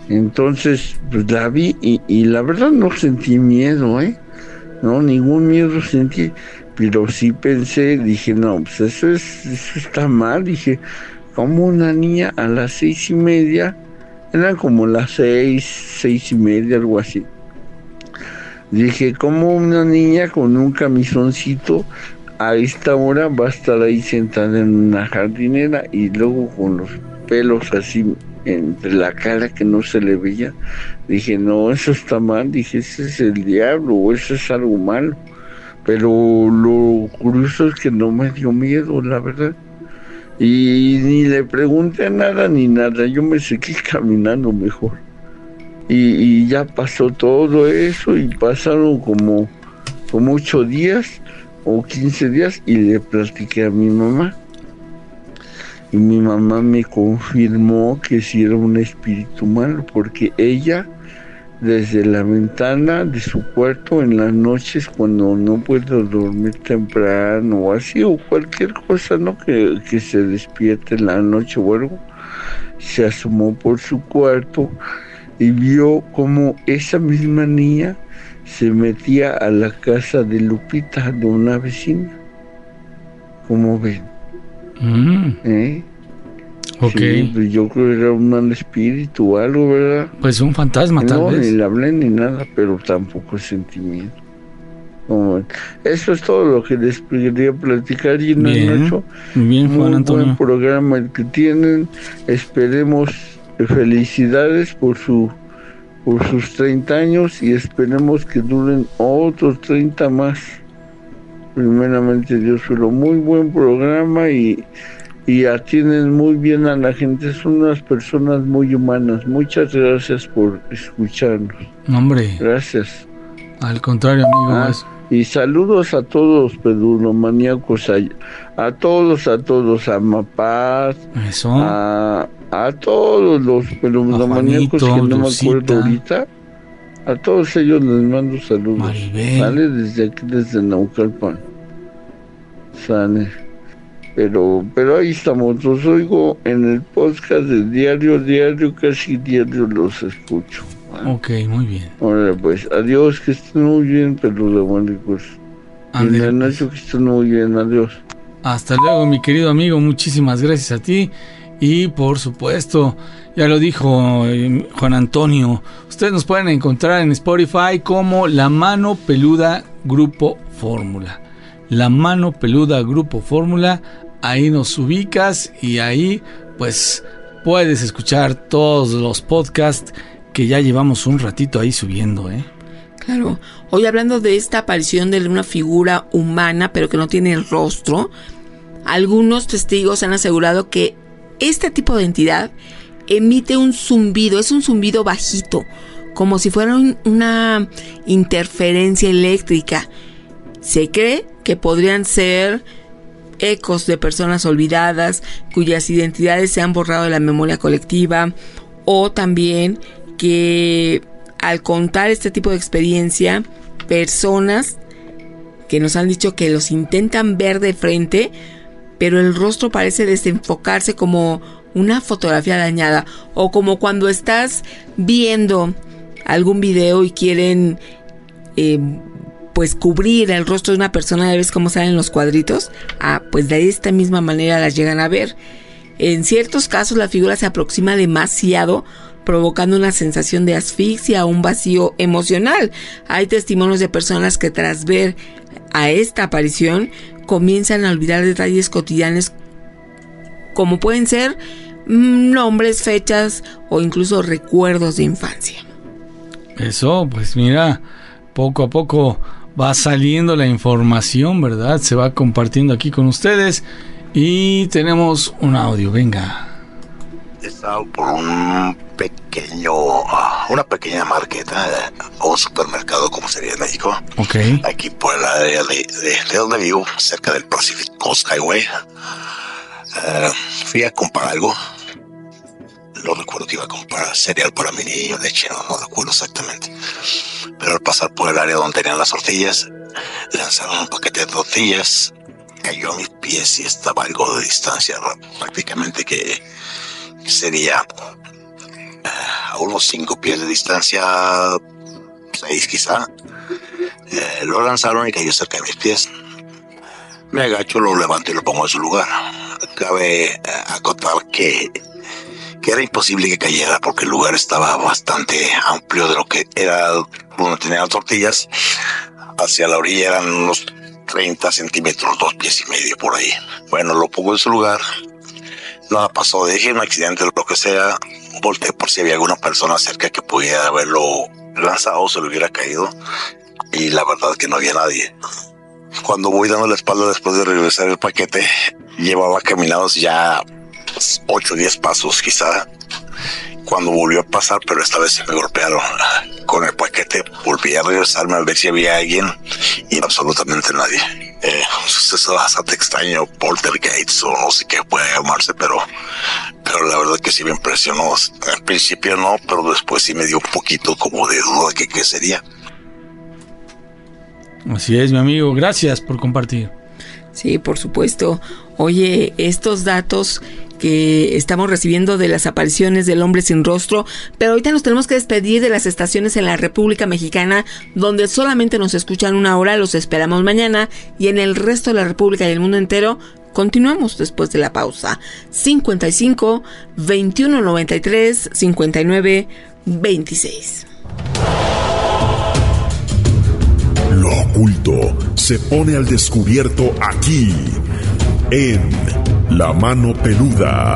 Entonces, pues la vi y la verdad no sentí miedo, no, ningún miedo sentí, pero sí pensé, dije, no, pues eso está mal. Dije, como una niña a las 6:30, eran como las 6:30, algo así. Dije, como una niña con un camisoncito a esta hora va a estar ahí sentada en una jardinera y luego con los pelos así entre la cara que no se le veía. Dije, no, eso está mal. Dije, ese es el diablo o eso es algo malo. Pero lo curioso es que no me dio miedo, la verdad. Y ni le pregunté nada ni nada. Yo me seguí caminando mejor. Y ya pasó todo eso y pasaron como 8 días o 15 días y le platiqué a mi mamá. Y mi mamá me confirmó que sí era un espíritu malo, porque ella, desde la ventana de su cuarto en las noches, cuando no puedo dormir temprano o así, o cualquier cosa, ¿no? Que se despierte en la noche o algo, se asomó por su cuarto y vio como esa misma niña se metía a la casa de Lupita, de una vecina. ¿Cómo ven? Okay. Sí, pues yo creo que era un mal espíritu o algo, ¿verdad? Pues un fantasma, tal vez. No, ni le hablé ni nada, pero tampoco sentí miedo. Eso es todo lo que les quería platicar. Y no bien, hecho bien, Juan Antonio. Buen programa el que tienen. Esperemos felicidades por sus 30 años y esperemos que duren otros 30 más. Primeramente Dios, pero muy buen programa y atienden muy bien a la gente, son unas personas muy humanas. Muchas gracias por escucharnos. Hombre. Gracias. Al contrario, amigo. Y saludos a todos pedulomaníacos, a todos, a Mapaz, eso, a todos los pedulomaníacos que no me acuerdo ahorita. A todos ellos les mando saludos. Maribel. Sale desde aquí, desde Naucalpan. Sale. Pero ahí estamos, los oigo en el podcast de diario, casi diario los escucho. Ok, muy bien. Ahora pues, adiós, que estén muy bien, peludomaníacos. Y Nacho, que estén muy bien, adiós. Hasta luego, mi querido amigo, muchísimas gracias a ti. Y por supuesto, ya lo dijo Juan Antonio, ustedes nos pueden encontrar en Spotify como La Mano Peluda Grupo Fórmula. La Mano Peluda Grupo Fórmula, ahí nos ubicas y ahí pues puedes escuchar todos los podcasts que ya llevamos un ratito ahí subiendo, Claro, hoy hablando de esta aparición de una figura humana pero que no tiene el rostro, algunos testigos han asegurado que este tipo de entidad emite un zumbido, es un zumbido bajito, como si fuera una interferencia eléctrica. Se cree que podrían ser ecos de personas olvidadas cuyas identidades se han borrado de la memoria colectiva, o también que al contar este tipo de experiencia, personas que nos han dicho que los intentan ver de frente, pero el rostro parece desenfocarse como una fotografía dañada, o como cuando estás viendo algún video y quieren pues cubrir el rostro de una persona, ¿ves cómo salen los cuadritos? Pues de esta misma manera las llegan a ver. En ciertos casos la figura se aproxima demasiado, provocando una sensación de asfixia o un vacío emocional. Hay testimonios de personas que tras ver a esta aparición comienzan a olvidar detalles cotidianos como pueden ser nombres, fechas o incluso recuerdos de infancia. Eso, pues mira, poco a poco va saliendo la información, ¿verdad? Se va compartiendo aquí con ustedes y tenemos un audio, venga. Estaba por una pequeña marqueta o un supermercado, como sería en México. Ok. Aquí por el área de donde vivo, cerca del Pacific Coast Highway. Fui a comprar algo. No recuerdo que iba a comprar cereal para mi niño, leche, no recuerdo exactamente. Pero al pasar por el área donde tenían las tortillas, lanzaron un paquete de tortillas, cayó a mis pies y estaba algo de distancia, prácticamente que sería a unos 5 pies de distancia, 6 quizá. Lo lanzaron y cayó cerca de mis pies. Me agacho, lo levanto y lo pongo en su lugar. Cabe acotar que era imposible que cayera porque el lugar estaba bastante amplio de lo que era donde tenían las tortillas. Hacia la orilla eran unos 30 centímetros, 2 pies y medio por ahí. Bueno, lo pongo en su lugar. Nada pasó, dije un accidente o lo que sea. Volteé por si había alguna persona cerca que pudiera haberlo lanzado o se le hubiera caído. Y la verdad que no había nadie. Cuando voy dando la espalda después de regresar el paquete, llevaba caminados ya 8 o 10 pasos quizá. Cuando volvió a pasar, pero esta vez se me golpearon con el paquete, volví a regresarme a ver si había alguien y absolutamente nadie. Un suceso bastante extraño, poltergeist o no sé qué puede llamarse, pero la verdad que sí me impresionó. Al principio no, pero después sí me dio un poquito como de duda de qué sería. Así es, mi amigo, gracias por compartir. Sí, por supuesto. Oye, estos datos que estamos recibiendo de las apariciones del hombre sin rostro, pero ahorita nos tenemos que despedir de las estaciones en la República Mexicana, donde solamente nos escuchan 1 hora, los esperamos mañana, y en el resto de la República y el mundo entero, continuamos después de la pausa. 55 21 93 59 26. Lo oculto se pone al descubierto aquí, en La Mano Peluda.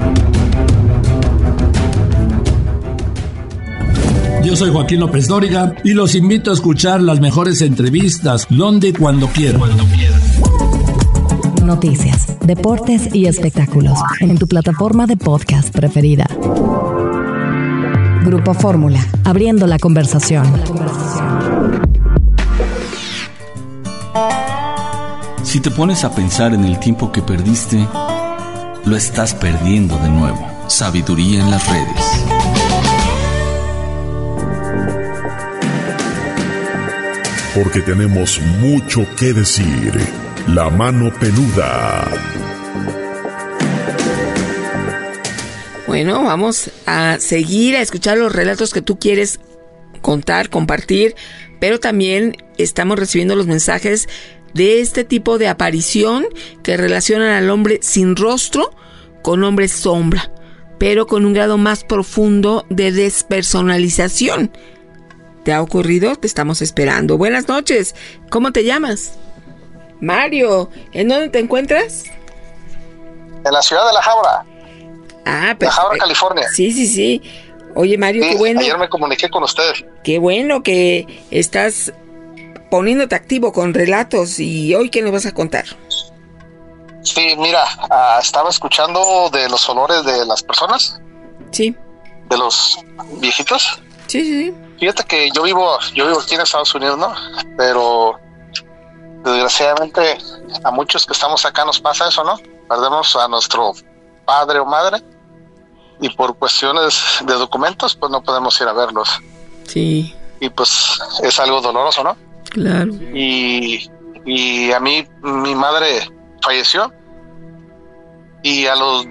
Yo soy Joaquín López Dóriga y los invito a escuchar las mejores entrevistas donde y cuando quieran. Noticias, deportes y espectáculos en tu plataforma de podcast preferida. Grupo Fórmula, abriendo la conversación. Si te pones a pensar en el tiempo que perdiste, lo estás perdiendo de nuevo. Sabiduría en las redes. Porque tenemos mucho que decir. La Mano Peluda. Bueno, vamos a seguir a escuchar los relatos que tú quieres contar, compartir, pero también estamos recibiendo los mensajes de este tipo de aparición que relacionan al hombre sin rostro con hombre sombra, pero con un grado más profundo de despersonalización. ¿Te ha ocurrido? Te estamos esperando. Buenas noches. ¿Cómo te llamas? Mario. ¿En dónde te encuentras? En la ciudad de La Habra. Ah, La Habra, California. Sí. Oye, Mario, sí, qué bueno. Ayer me comuniqué con usted. Qué bueno que estás poniéndote activo con relatos. ¿Y hoy qué nos vas a contar? Sí, mira, estaba escuchando de los olores de las personas. Sí. De los viejitos. Sí. Fíjate que yo vivo aquí en Estados Unidos, ¿no? Pero desgraciadamente a muchos que estamos acá nos pasa eso, ¿no? Perdemos a nuestro padre o madre y por cuestiones de documentos pues no podemos ir a verlos. Sí. Y pues es algo doloroso, ¿no? Claro. Y a mí mi madre falleció y a los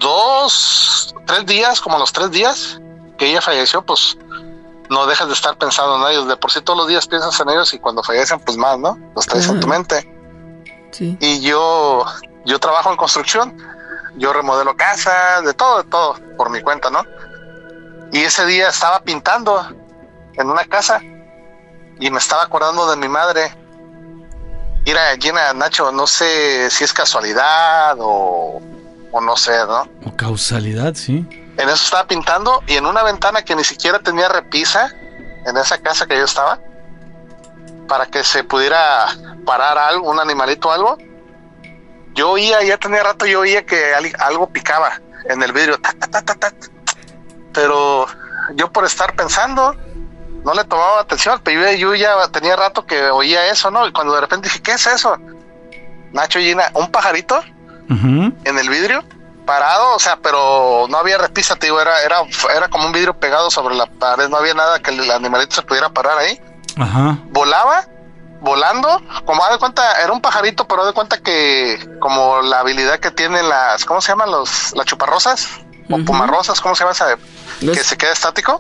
3 días que ella falleció, pues no dejas de estar pensando en ellos. De por sí todos los días piensas en ellos y cuando fallecen pues más, ¿no? Los traes en tu mente. Sí. Y yo trabajo en construcción, yo remodelo casas, de todo por mi cuenta, ¿no? Y ese día estaba pintando en una casa y me estaba acordando de mi madre. Mira, Gina, Nacho, no sé si es casualidad o no sé, ¿no? O causalidad, sí. En eso estaba pintando y en una ventana que ni siquiera tenía repisa en esa casa que yo estaba, para que se pudiera parar algo, un animalito o algo, yo oía, ya tenía rato yo oía que algo picaba en el vidrio, pero yo por estar pensando no le tomaba atención, pero yo ya tenía rato que oía eso, ¿no? Y cuando de repente dije, ¿qué es eso? Nacho y Gina, un pajarito en el vidrio parado, o sea, pero no había repisa, te digo, era como un vidrio pegado sobre la pared, no había nada que el animalito se pudiera parar ahí. Ajá. Volando, como haz de cuenta, era un pajarito, pero haz de cuenta que como la habilidad que tienen las, ¿cómo se llaman? Las chuparrosas, o pumarrosas, ¿cómo se llama esa? Que se queda estático.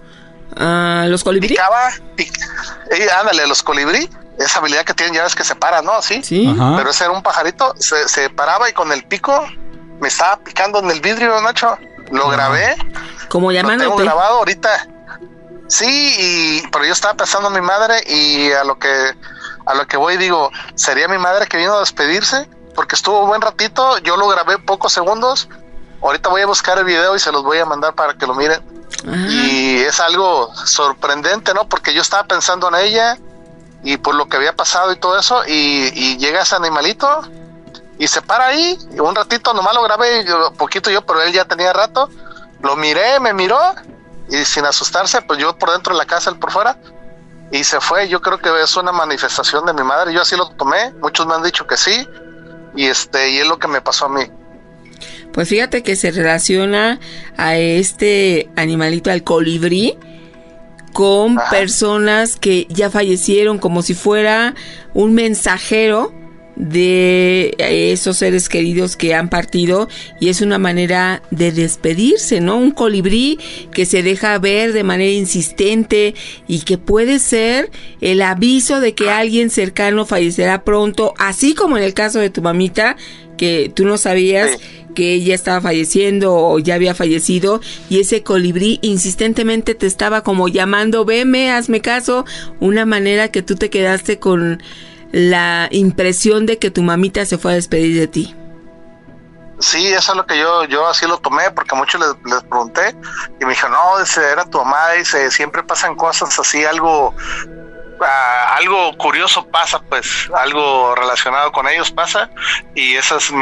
¿Los colibrí? Picaba, ándale, los colibrí, esa habilidad que tienen, ya ves que se para, ¿no? Así. Sí. Ajá. Pero ese era un pajarito, se paraba y con el pico me estaba picando en el vidrio, Nacho. Lo grabé. Como llamándote. Lo tengo grabado ahorita. Sí, pero yo estaba pensando en mi madre y a lo que voy digo, ¿sería mi madre que vino a despedirse? Porque estuvo un buen ratito, yo lo grabé pocos segundos. Ahorita voy a buscar el video y se los voy a mandar para que lo miren. Y es algo sorprendente, ¿no? Porque yo estaba pensando en ella y por lo que había pasado y todo eso, y llega ese animalito y se para ahí, y un ratito nomás lo grabé, poquito yo, pero él ya tenía rato. Lo miré, me miró, y sin asustarse, pues yo por dentro de la casa, él por fuera, y se fue. Yo creo que es una manifestación de mi madre, yo así lo tomé, muchos me han dicho que sí, y es lo que me pasó a mí. Pues fíjate que se relaciona a este animalito, al colibrí, con personas que ya fallecieron, como si fuera un mensajero de esos seres queridos que han partido, y es una manera de despedirse, ¿no? Un colibrí que se deja ver de manera insistente y que puede ser el aviso de que alguien cercano fallecerá pronto, así como en el caso de tu mamita, que tú no sabías que ella estaba falleciendo o ya había fallecido, y ese colibrí insistentemente te estaba como llamando, veme, hazme caso, una manera que tú te quedaste con la impresión de que tu mamita se fue a despedir de ti. Sí, eso es lo que yo así lo tomé, porque a muchos les pregunté y me dijo, no, ese era tu mamá, dice, siempre pasan cosas así, algo curioso pasa, pues, algo relacionado con ellos pasa, y ese es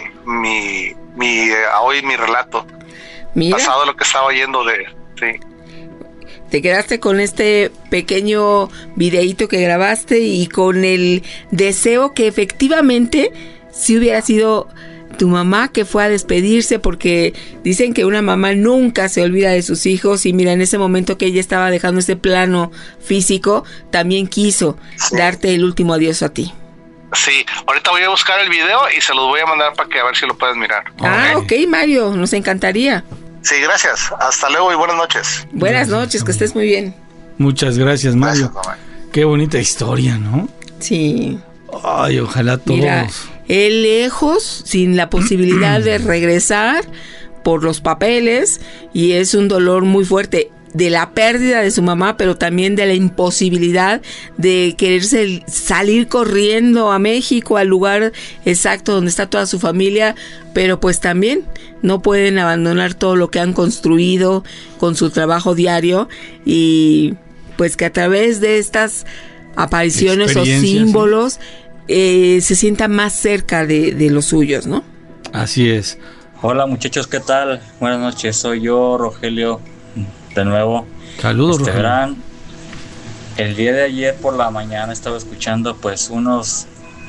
hoy mi relato. Mira, pasado lo que estaba oyendo sí. Te quedaste con este pequeño videíto que grabaste y con el deseo que efectivamente si hubiera sido tu mamá que fue a despedirse, porque dicen que una mamá nunca se olvida de sus hijos, y mira, en ese momento que ella estaba dejando ese plano físico, también quiso darte el último adiós a ti. Sí, ahorita voy a buscar el video y se los voy a mandar para que a ver si lo puedes mirar. Ok, Mario, nos encantaría. Sí, gracias. Hasta luego y buenas noches. Buenas noches, que estés muy bien. Muchas gracias, Mario. Gracias, qué bonita historia, ¿no? Sí. Ay, ojalá todos. Mira, él lejos, sin la posibilidad de regresar por los papeles, y es un dolor muy fuerte de la pérdida de su mamá, pero también de la imposibilidad de quererse salir corriendo a México, al lugar exacto donde está toda su familia, pero pues también no pueden abandonar todo lo que han construido con su trabajo diario, y pues que a través de estas apariciones o símbolos se sienta más cerca de los suyos, ¿no? Así es. Hola muchachos, ¿qué tal? Buenas noches, soy yo, Rogelio, de nuevo. Saludos, Rogelio. Verán, el día de ayer por la mañana estaba escuchando pues unos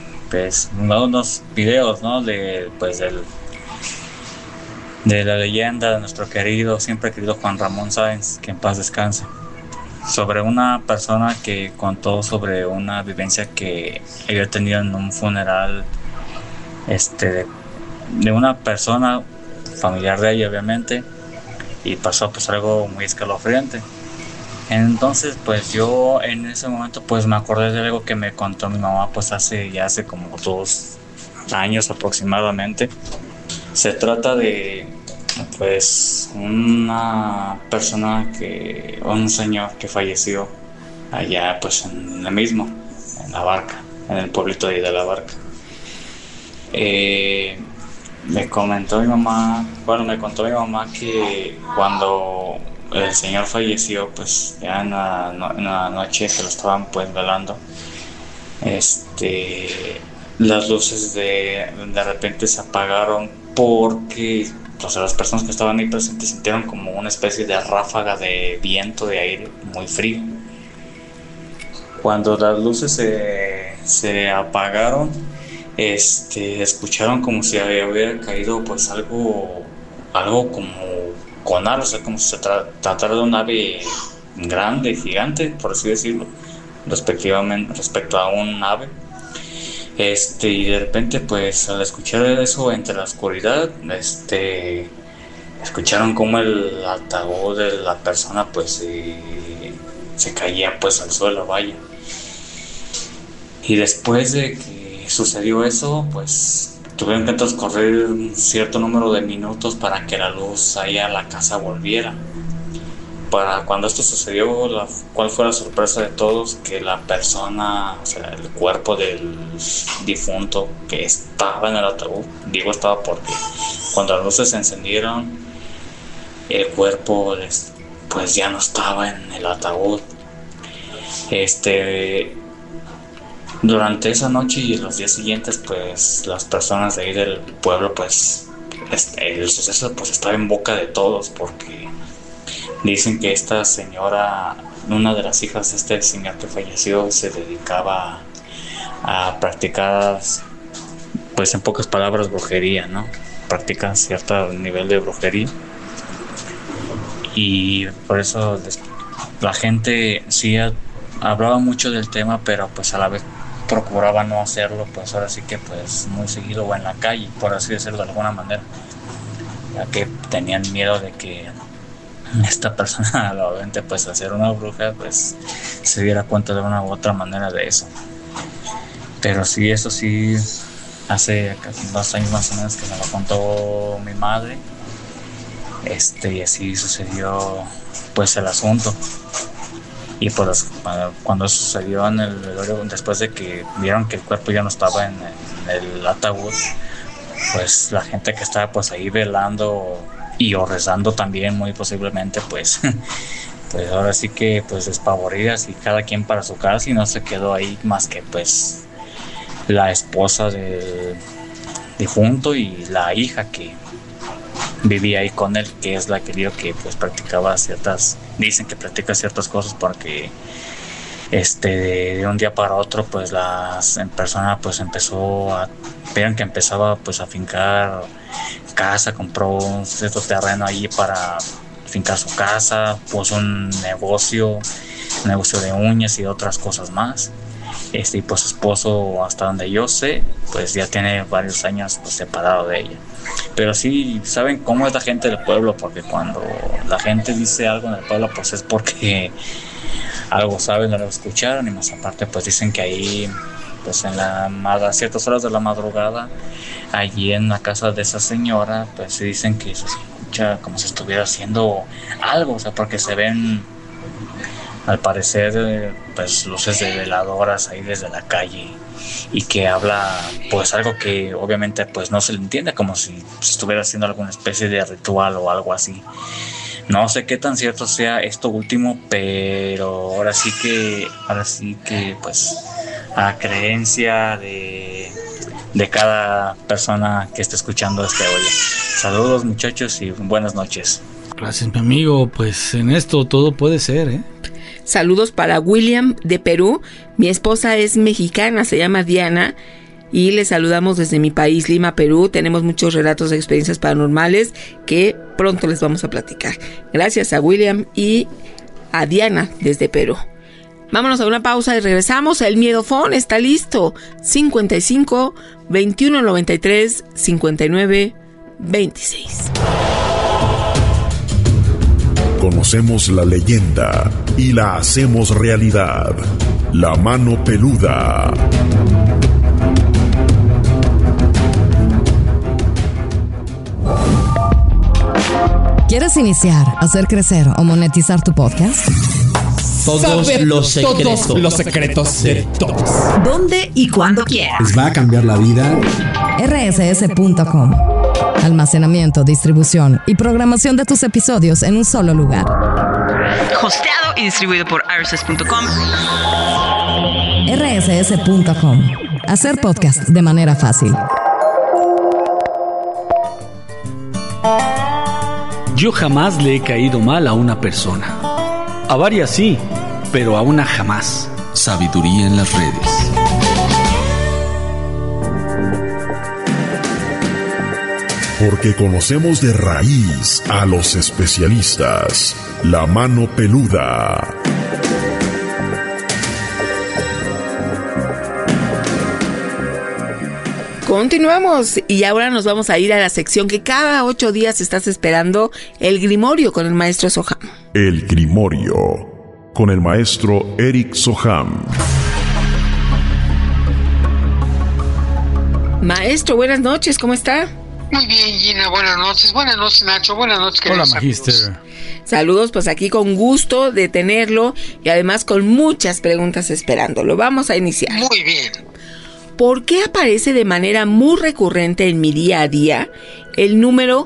videos, ¿no? De la leyenda de nuestro siempre querido Juan Ramón Sáenz, que en paz descanse, sobre una persona que contó sobre una vivencia que había tenido en un funeral de una persona familiar de ella, obviamente, y pasó pues algo muy escalofriante. Entonces pues yo en ese momento pues me acordé de algo que me contó mi mamá pues hace como 2 años aproximadamente. Se trata de pues una persona un señor que falleció allá pues en La Barca, en el pueblito de La Barca. Me contó mi mamá que cuando el señor falleció, pues ya en la noche que lo estaban pues velando, las luces de repente se apagaron porque las personas que estaban ahí presentes sintieron como una especie de ráfaga de viento, de aire muy frío. Cuando las luces se apagaron, escucharon como si hubiera caído pues algo como con alas, o sea, como si se tratara de un ave grande, gigante, por así decirlo, respecto a un ave. Y de repente pues al escuchar eso entre la oscuridad, escucharon como el ataúd de la persona pues se caía pues al suelo, vaya. Y después de que sucedió eso, pues tuvieron que transcurrir un cierto número de minutos para que la luz ahí a la casa volviera. Para cuando esto sucedió, ¿cuál fue la sorpresa de todos? Que la persona, o sea, el cuerpo del difunto que estaba en el ataúd, digo estaba porque cuando las luces se encendieron, el cuerpo pues ya no estaba en el ataúd. Durante esa noche y los días siguientes, pues las personas de ahí del pueblo, pues el suceso pues estaba en boca de todos, porque dicen que esta señora, una de las hijas de este señor que falleció, se dedicaba a practicar, pues en pocas palabras, brujería, ¿no? Practican cierto nivel de brujería. Y por eso la gente sí hablaba mucho del tema, pero pues a la vez procuraba no hacerlo, pues ahora sí que pues muy seguido o en la calle, por así decirlo de alguna manera, ya que tenían miedo de que esta persona, obviamente, pues hacer una bruja, pues se diera cuenta de una u otra manera de eso. Pero sí, eso sí, hace casi 2 años más o menos que me lo contó mi madre, y así sucedió pues el asunto. Y pues cuando sucedió en el velorio, después de que vieron que el cuerpo ya no estaba en el ataúd, pues la gente que estaba pues ahí velando y o rezando también, muy posiblemente, pues ahora sí que pues despavoridas, y cada quien para su casa, y no se quedó ahí más que pues la esposa del difunto y la hija que vivía ahí con él, que es la que digo que pues practicaba dicen que practica ciertas cosas, porque de un día para otro pues en persona pues vieron que empezaba pues a fincar casa, compró un cierto terreno ahí para fincar su casa, puso un negocio de uñas y otras cosas más. Y pues su esposo, hasta donde yo sé, pues ya tiene varios años pues separado de ella. Pero sí saben cómo es la gente del pueblo, porque cuando la gente dice algo en el pueblo, pues es porque algo saben, algo escucharon, y más aparte pues dicen que ahí pues a ciertas horas de la madrugada, allí en la casa de esa señora, pues se dicen que se escucha como si estuviera haciendo algo, o sea, porque se ven al parecer pues luces de veladoras ahí desde la calle, y que habla pues algo que obviamente pues no se le entiende, como si estuviera haciendo alguna especie de ritual o algo así. No sé qué tan cierto sea esto último, pero ahora sí que pues a creencia de cada persona que esté escuchando este audio. Saludos, muchachos, y buenas noches. Gracias, mi amigo. Pues en esto todo puede ser, ¿eh? Saludos para William de Perú. Mi esposa es mexicana, se llama Diana, y le saludamos desde mi país, Lima, Perú. Tenemos muchos relatos de experiencias paranormales que pronto les vamos a platicar. Gracias a William y a Diana desde Perú. Vámonos a una pausa y regresamos. El Miedofón está listo. 55 21 93 59 26. Conocemos la leyenda y la hacemos realidad. La mano peluda. ¿Quieres iniciar, hacer crecer o monetizar tu podcast? Todos los secretos de todos. ¿Dónde y cuándo quieras? Les va a cambiar la vida. rss.com. Almacenamiento, distribución y programación de tus episodios en un solo lugar. Hosteado y distribuido por rss.com. rss.com. Hacer podcast de manera fácil. Yo jamás le he caído mal a una persona. A varias sí, pero a una jamás. Sabiduría en las redes. Porque conocemos de raíz a los especialistas. La mano peluda. Continuamos y ahora nos vamos a ir a la sección que cada 8 días estás esperando, el Grimorio con el maestro Soham. El Grimorio. con el maestro Eric Soham. Maestro, buenas noches, ¿cómo está? Muy bien, Gina, buenas noches, Nacho, buenas noches, queridos. Hola, Magister. Saludos, pues aquí con gusto de tenerlo y además con muchas preguntas esperándolo. Vamos a iniciar. Muy bien. ¿Por qué aparece de manera muy recurrente en mi día a día el número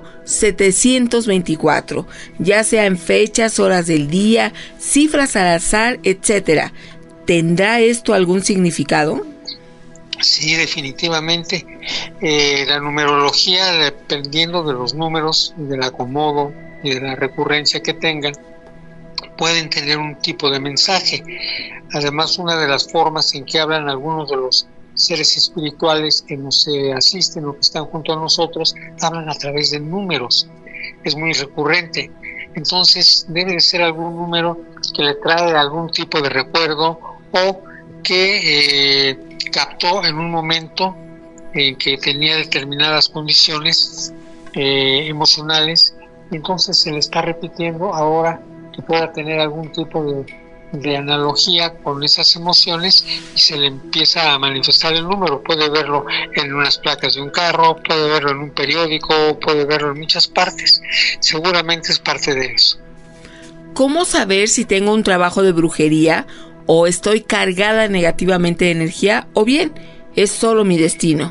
724, ya sea en fechas, horas del día, cifras al azar, etcétera? ¿Tendrá esto algún significado? Sí, definitivamente. La numerología, dependiendo de los números, del acomodo y de la recurrencia que tengan, pueden tener un tipo de mensaje. Además, una de las formas en que hablan algunos de los seres espirituales que nos asisten o que están junto a nosotros, hablan a través de números. Es muy recurrente. Entonces, debe de ser algún número que le trae algún tipo de recuerdo o que captó en un momento en que tenía determinadas condiciones emocionales, entonces se le está repitiendo ahora que pueda tener algún tipo de analogía con esas emociones y se le empieza a manifestar el número. Puede verlo en unas placas de un carro, puede verlo en un periódico, puede verlo en muchas partes. Seguramente es parte de eso. ¿Cómo saber si tengo un trabajo de brujería o estoy cargada negativamente de energía, o bien es solo mi destino?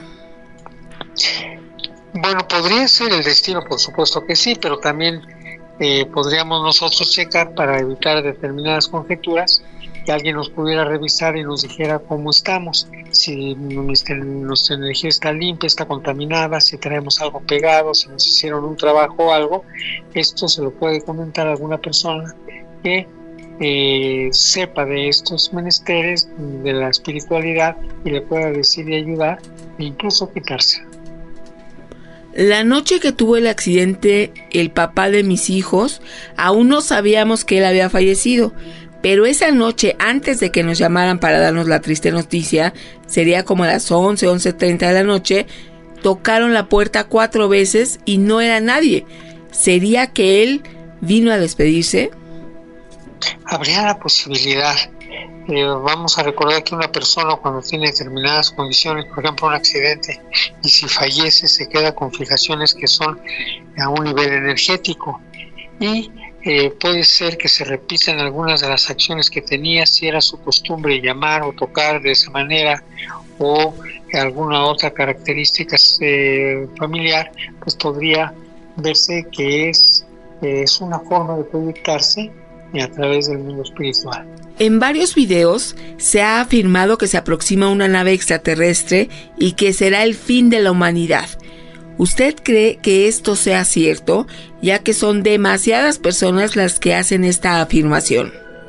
Bueno, podría ser el destino, por supuesto que sí, pero también podríamos nosotros checar para evitar determinadas conjeturas, que alguien nos pudiera revisar y nos dijera cómo estamos, si nuestra energía está limpia, está contaminada, si traemos algo pegado, si nos hicieron un trabajo o algo. Esto se lo puede comentar a alguna persona que sepa de estos menesteres de la espiritualidad y le pueda decir y ayudar e incluso quitarse. La noche que tuvo el accidente el papá de mis hijos, aún no sabíamos que él había fallecido, pero esa noche, antes de que nos llamaran para darnos la triste noticia, sería como a las 11:30 de la noche, tocaron la puerta 4 veces y no era nadie. ¿Sería que él vino a despedirse? Habría la posibilidad. Vamos a recordar que una persona cuando tiene determinadas condiciones, por ejemplo un accidente, y si fallece se queda con fijaciones que son a un nivel energético y puede ser que se repitan algunas de las acciones que tenía, si era su costumbre llamar o tocar de esa manera o alguna otra característica familiar, pues podría verse que es una forma de proyectarse a través del mundo espiritual. En varios videos se ha afirmado que se aproxima una nave extraterrestre y que será el fin de la humanidad. ¿Usted cree que esto sea cierto, ya que son demasiadas personas las que hacen esta afirmación?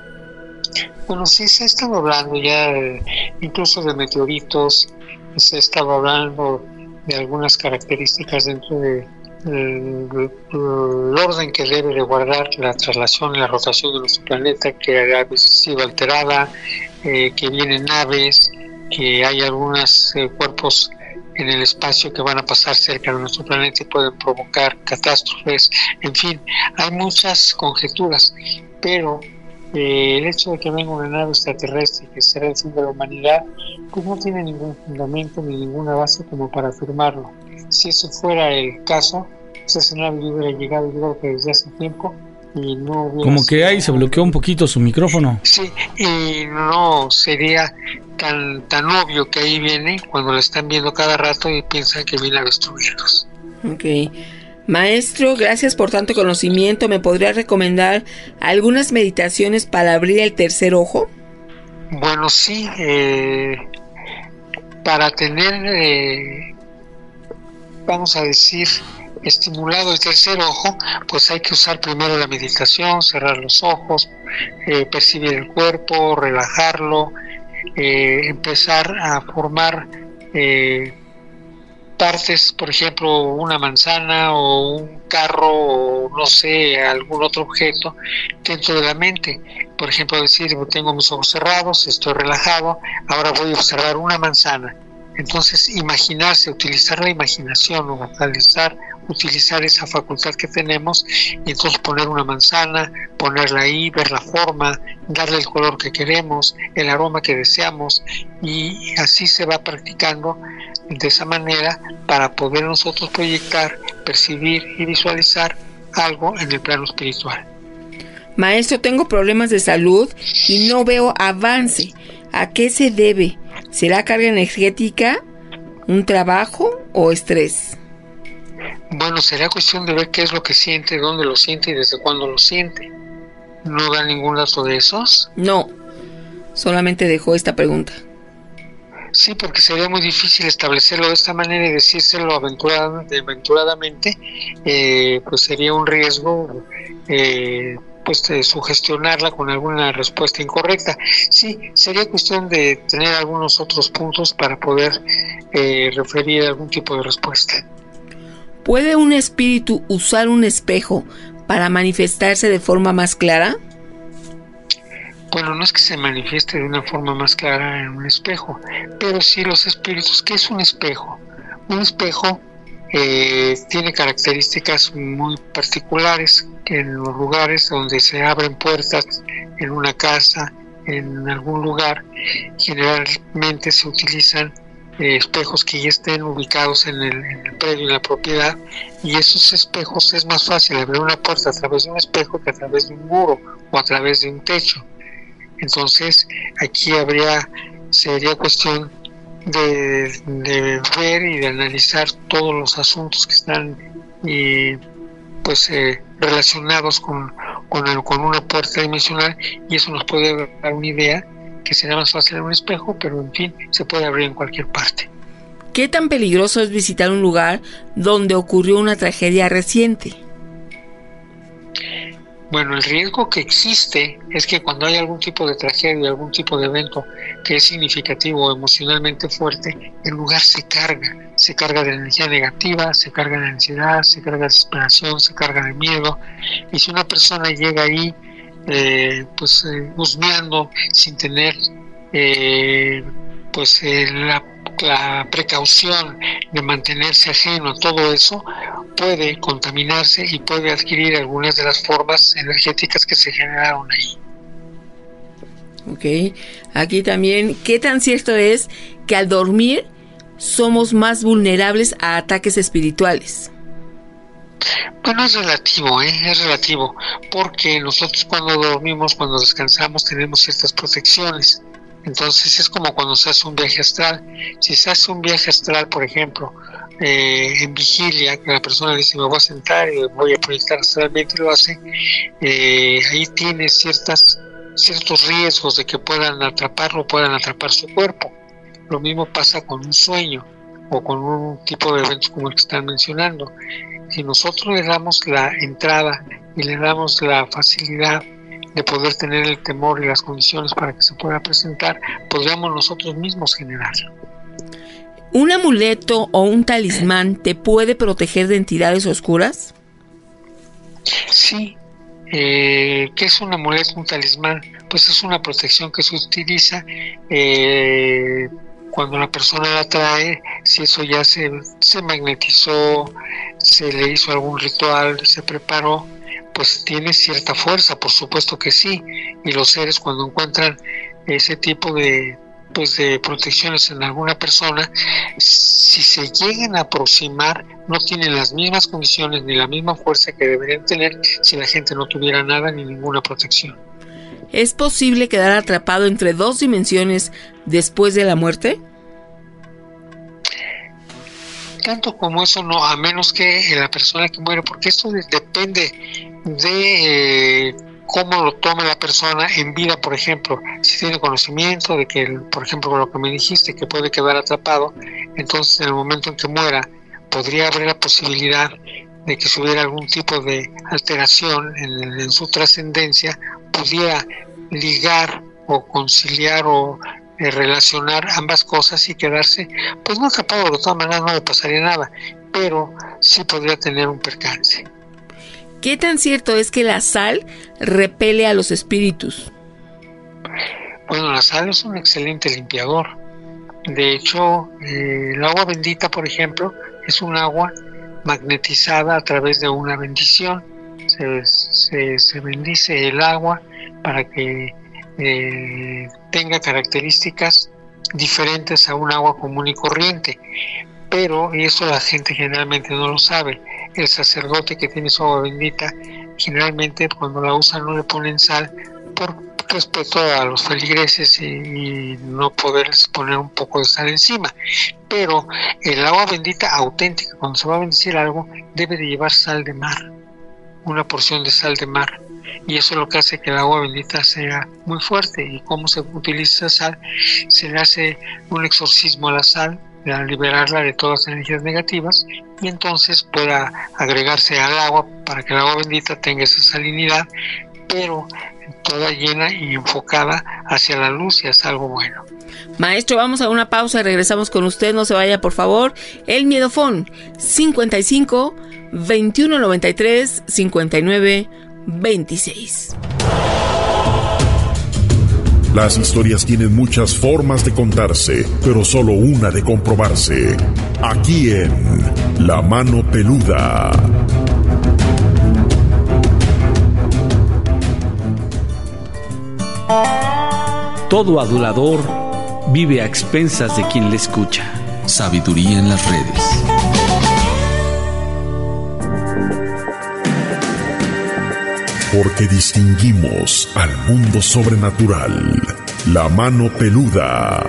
Bueno, sí, se ha estado hablando ya incluso de meteoritos, se ha estado hablando de algunas características dentro de el orden que debe de guardar la traslación y la rotación de nuestro planeta, que ha sido alterada, que vienen naves, que hay algunos cuerpos en el espacio que van a pasar cerca de nuestro planeta y pueden provocar catástrofes. En fin, hay muchas conjeturas, pero el hecho de que venga una nave extraterrestre que será el fin de la humanidad, pues no tiene ningún fundamento ni ninguna base como para afirmarlo. Si eso fuera el caso, pues esa nave hubiera llegado, yo creo que desde hace tiempo, y no hubiera... Como que ahí se bloqueó un poquito su micrófono. Sí, y no sería tan obvio que ahí viene cuando la están viendo cada rato y piensan que viene a destruirlos. Ok. Maestro, gracias por tanto conocimiento. ¿Me podría recomendar algunas meditaciones para abrir el tercer ojo? Bueno, sí. Para tener, vamos a decir, estimulado el tercer ojo, pues hay que usar primero la meditación, cerrar los ojos, percibir el cuerpo, relajarlo, empezar a formar partes, por ejemplo, una manzana o un carro o no sé, algún otro objeto dentro de la mente. Por ejemplo, decir, tengo mis ojos cerrados, estoy relajado, ahora voy a observar una manzana Entonces, imaginarse, utilizar la imaginación o utilizar esa facultad que tenemos, y entonces poner una manzana, ponerla ahí, ver la forma, darle el color que queremos, el aroma que deseamos, y así se va practicando de esa manera para poder nosotros proyectar, percibir y visualizar algo en el plano espiritual. Maestro, tengo problemas de salud y no veo avance. ¿A qué se debe? ¿Será carga energética, un trabajo o estrés? Bueno, sería cuestión de ver qué es lo que siente, dónde lo siente y desde cuándo lo siente. ¿No da ningún dato de esos? No, solamente dejó esta pregunta. Sí, porque sería muy difícil establecerlo de esta manera y decírselo aventuradamente, pues sería un riesgo pues de sugestionarla con alguna respuesta incorrecta. Sí, sería cuestión de tener algunos otros puntos para poder referir algún tipo de respuesta. ¿Puede un espíritu usar un espejo para manifestarse de forma más clara? Bueno, no es que se manifieste de una forma más clara en un espejo, pero sí los espíritus. ¿Qué es un espejo? Un espejo tiene características muy particulares en los lugares donde se abren puertas, en una casa, en algún lugar. Generalmente se utilizan espejos que ya estén ubicados en el predio, en la propiedad, y esos espejos es más fácil abrir una puerta a través de un espejo que a través de un muro o a través de un techo. Entonces aquí sería cuestión de ver y de analizar todos los asuntos que están relacionados con una puerta dimensional, y eso nos puede dar una idea que será más fácil en un espejo, pero en fin, se puede abrir en cualquier parte. ¿Qué tan peligroso es visitar un lugar donde ocurrió una tragedia reciente? Bueno, el riesgo que existe es que cuando hay algún tipo de tragedia, algún tipo de evento que es significativo o emocionalmente fuerte, el lugar se carga de energía negativa, se carga de ansiedad, se carga de desesperación, se carga de miedo, y si una persona llega ahí husmeando sin tener la precaución de mantenerse ajeno a todo eso, puede contaminarse y puede adquirir algunas de las formas energéticas que se generaron ahí. Ok, aquí también, ¿qué tan cierto es que al dormir somos más vulnerables a ataques espirituales? Bueno, es relativo, porque nosotros cuando dormimos, cuando descansamos, tenemos ciertas protecciones. Entonces es como cuando se hace un viaje astral. Si se hace un viaje astral, por ejemplo, en vigilia, que la persona dice me voy a sentar y voy a proyectar astralmente y lo hace, ahí tiene ciertos riesgos de que puedan atraparlo, puedan atrapar su cuerpo. Lo mismo pasa con un sueño o con un tipo de eventos como el que están mencionando. Si nosotros le damos la entrada y le damos la facilidad de poder tener el temor y las condiciones para que se pueda presentar, podríamos nosotros mismos generarlo. ¿Un amuleto o un talismán te puede proteger de entidades oscuras? Sí. ¿Qué es un amuleto, un talismán? Pues es una protección que se utiliza cuando la persona la trae, si eso ya se magnetizó, se le hizo algún ritual, se preparó, pues tiene cierta fuerza, por supuesto que sí, y los seres cuando encuentran ese tipo de protecciones en alguna persona, si se llegan a aproximar, no tienen las mismas condiciones ni la misma fuerza que deberían tener si la gente no tuviera nada ni ninguna protección. ¿Es posible quedar atrapado entre dos dimensiones después de la muerte? Tanto como eso no, a menos que la persona que muere, porque esto depende de cómo lo tome la persona en vida. Por ejemplo, si tiene conocimiento de que, por ejemplo, lo que me dijiste, que puede quedar atrapado, entonces en el momento en que muera podría haber la posibilidad de que si hubiera algún tipo de alteración en su trascendencia, pudiera ligar o conciliar o relacionar ambas cosas y quedarse, pues no atrapado. De todas maneras no le pasaría nada, pero sí podría tener un percance. ¿Qué tan cierto es que la sal repele a los espíritus? Bueno, la sal es un excelente limpiador. De hecho, el agua bendita, por ejemplo, es un agua magnetizada a través de una bendición. Se bendice el agua para que tenga características diferentes a un agua común y corriente, pero eso la gente generalmente no lo sabe. El sacerdote que tiene su agua bendita, generalmente cuando la usa no le ponen sal por respeto a los feligreses y no poderles poner un poco de sal encima, pero el agua bendita auténtica, cuando se va a bendecir algo, debe de llevar sal de mar, una porción de sal de mar, y eso es lo que hace que el agua bendita sea muy fuerte. ¿Y cómo se utiliza sal? Se le hace un exorcismo a la sal, a liberarla de todas las energías negativas, y entonces pueda agregarse al agua para que el agua bendita tenga esa salinidad, pero toda llena y enfocada hacia la luz, y es algo bueno. Maestro, vamos a una pausa y regresamos con usted, no se vaya por favor. El Miedofón 55 21 93 59 26. Las historias tienen muchas formas de contarse, pero solo una de comprobarse. Aquí en La Mano Peluda. Todo adulador vive a expensas de quien le escucha. Sabiduría en las redes. Porque distinguimos al mundo sobrenatural. La Mano Peluda.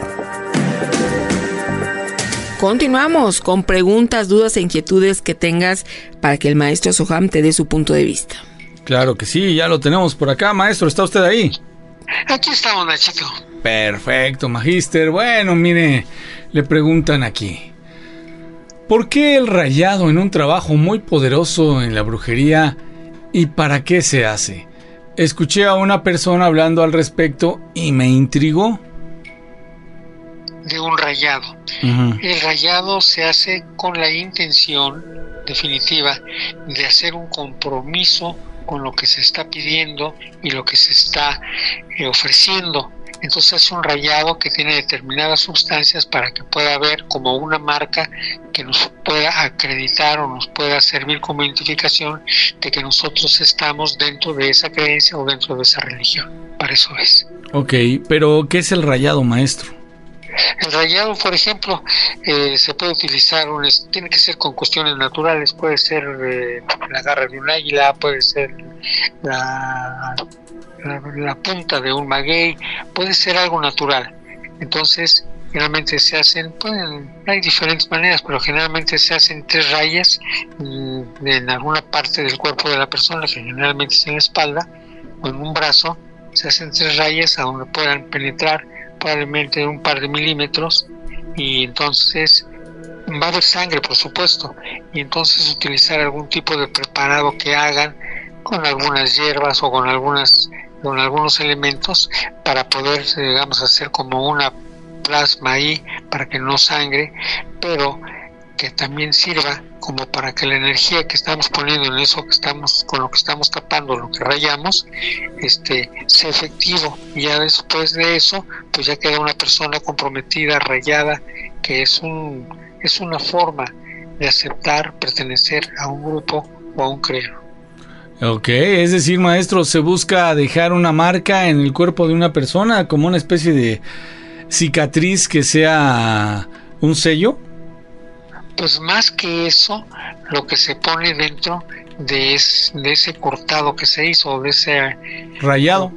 Continuamos con preguntas, dudas e inquietudes que tengas para que el maestro Soham te dé su punto de vista. Claro que sí, ya lo tenemos por acá. Maestro, ¿está usted ahí? Aquí estamos, Nachito. Perfecto, magíster. Bueno, mire, le preguntan aquí: ¿por qué el rayado en un trabajo muy poderoso en la brujería y para qué se hace? Escuché a una persona hablando al respecto y me intrigó. De un rayado. Uh-huh. El rayado se hace con la intención definitiva de hacer un compromiso con lo que se está pidiendo y lo que se está ofreciendo. Entonces hace un rayado que tiene determinadas sustancias para que pueda haber como una marca que nos pueda acreditar o nos pueda servir como identificación de que nosotros estamos dentro de esa creencia o dentro de esa religión. Para eso es. Ok, pero ¿qué es el rayado, maestro? El rayado, por ejemplo, se puede utilizar, tiene que ser con cuestiones naturales, puede ser la garra de un águila, puede ser la punta de un maguey, puede ser algo natural. Entonces, generalmente se hacen, hay diferentes maneras, pero generalmente se hacen 3 rayas en alguna parte del cuerpo de la persona, que generalmente es en la espalda o en un brazo. Se hacen 3 rayas a donde puedan penetrar probablemente un par de milímetros, y entonces va a haber sangre, por supuesto, y entonces utilizar algún tipo de preparado que hagan con algunas hierbas o con algunos elementos para poder, digamos, hacer como una plasma ahí para que no sangre, pero que también sirva como para que la energía que estamos poniendo en eso que estamos, con lo que estamos tapando, lo que rayamos, sea efectivo. Y ya después de eso, pues ya queda una persona comprometida, rayada, que es una forma de aceptar, pertenecer a un grupo o a un credo. Ok, es decir, maestro, se busca dejar una marca en el cuerpo de una persona, como una especie de cicatriz que sea un sello. Pues más que eso, lo que se pone dentro de ese cortado que se hizo, o de ese rayado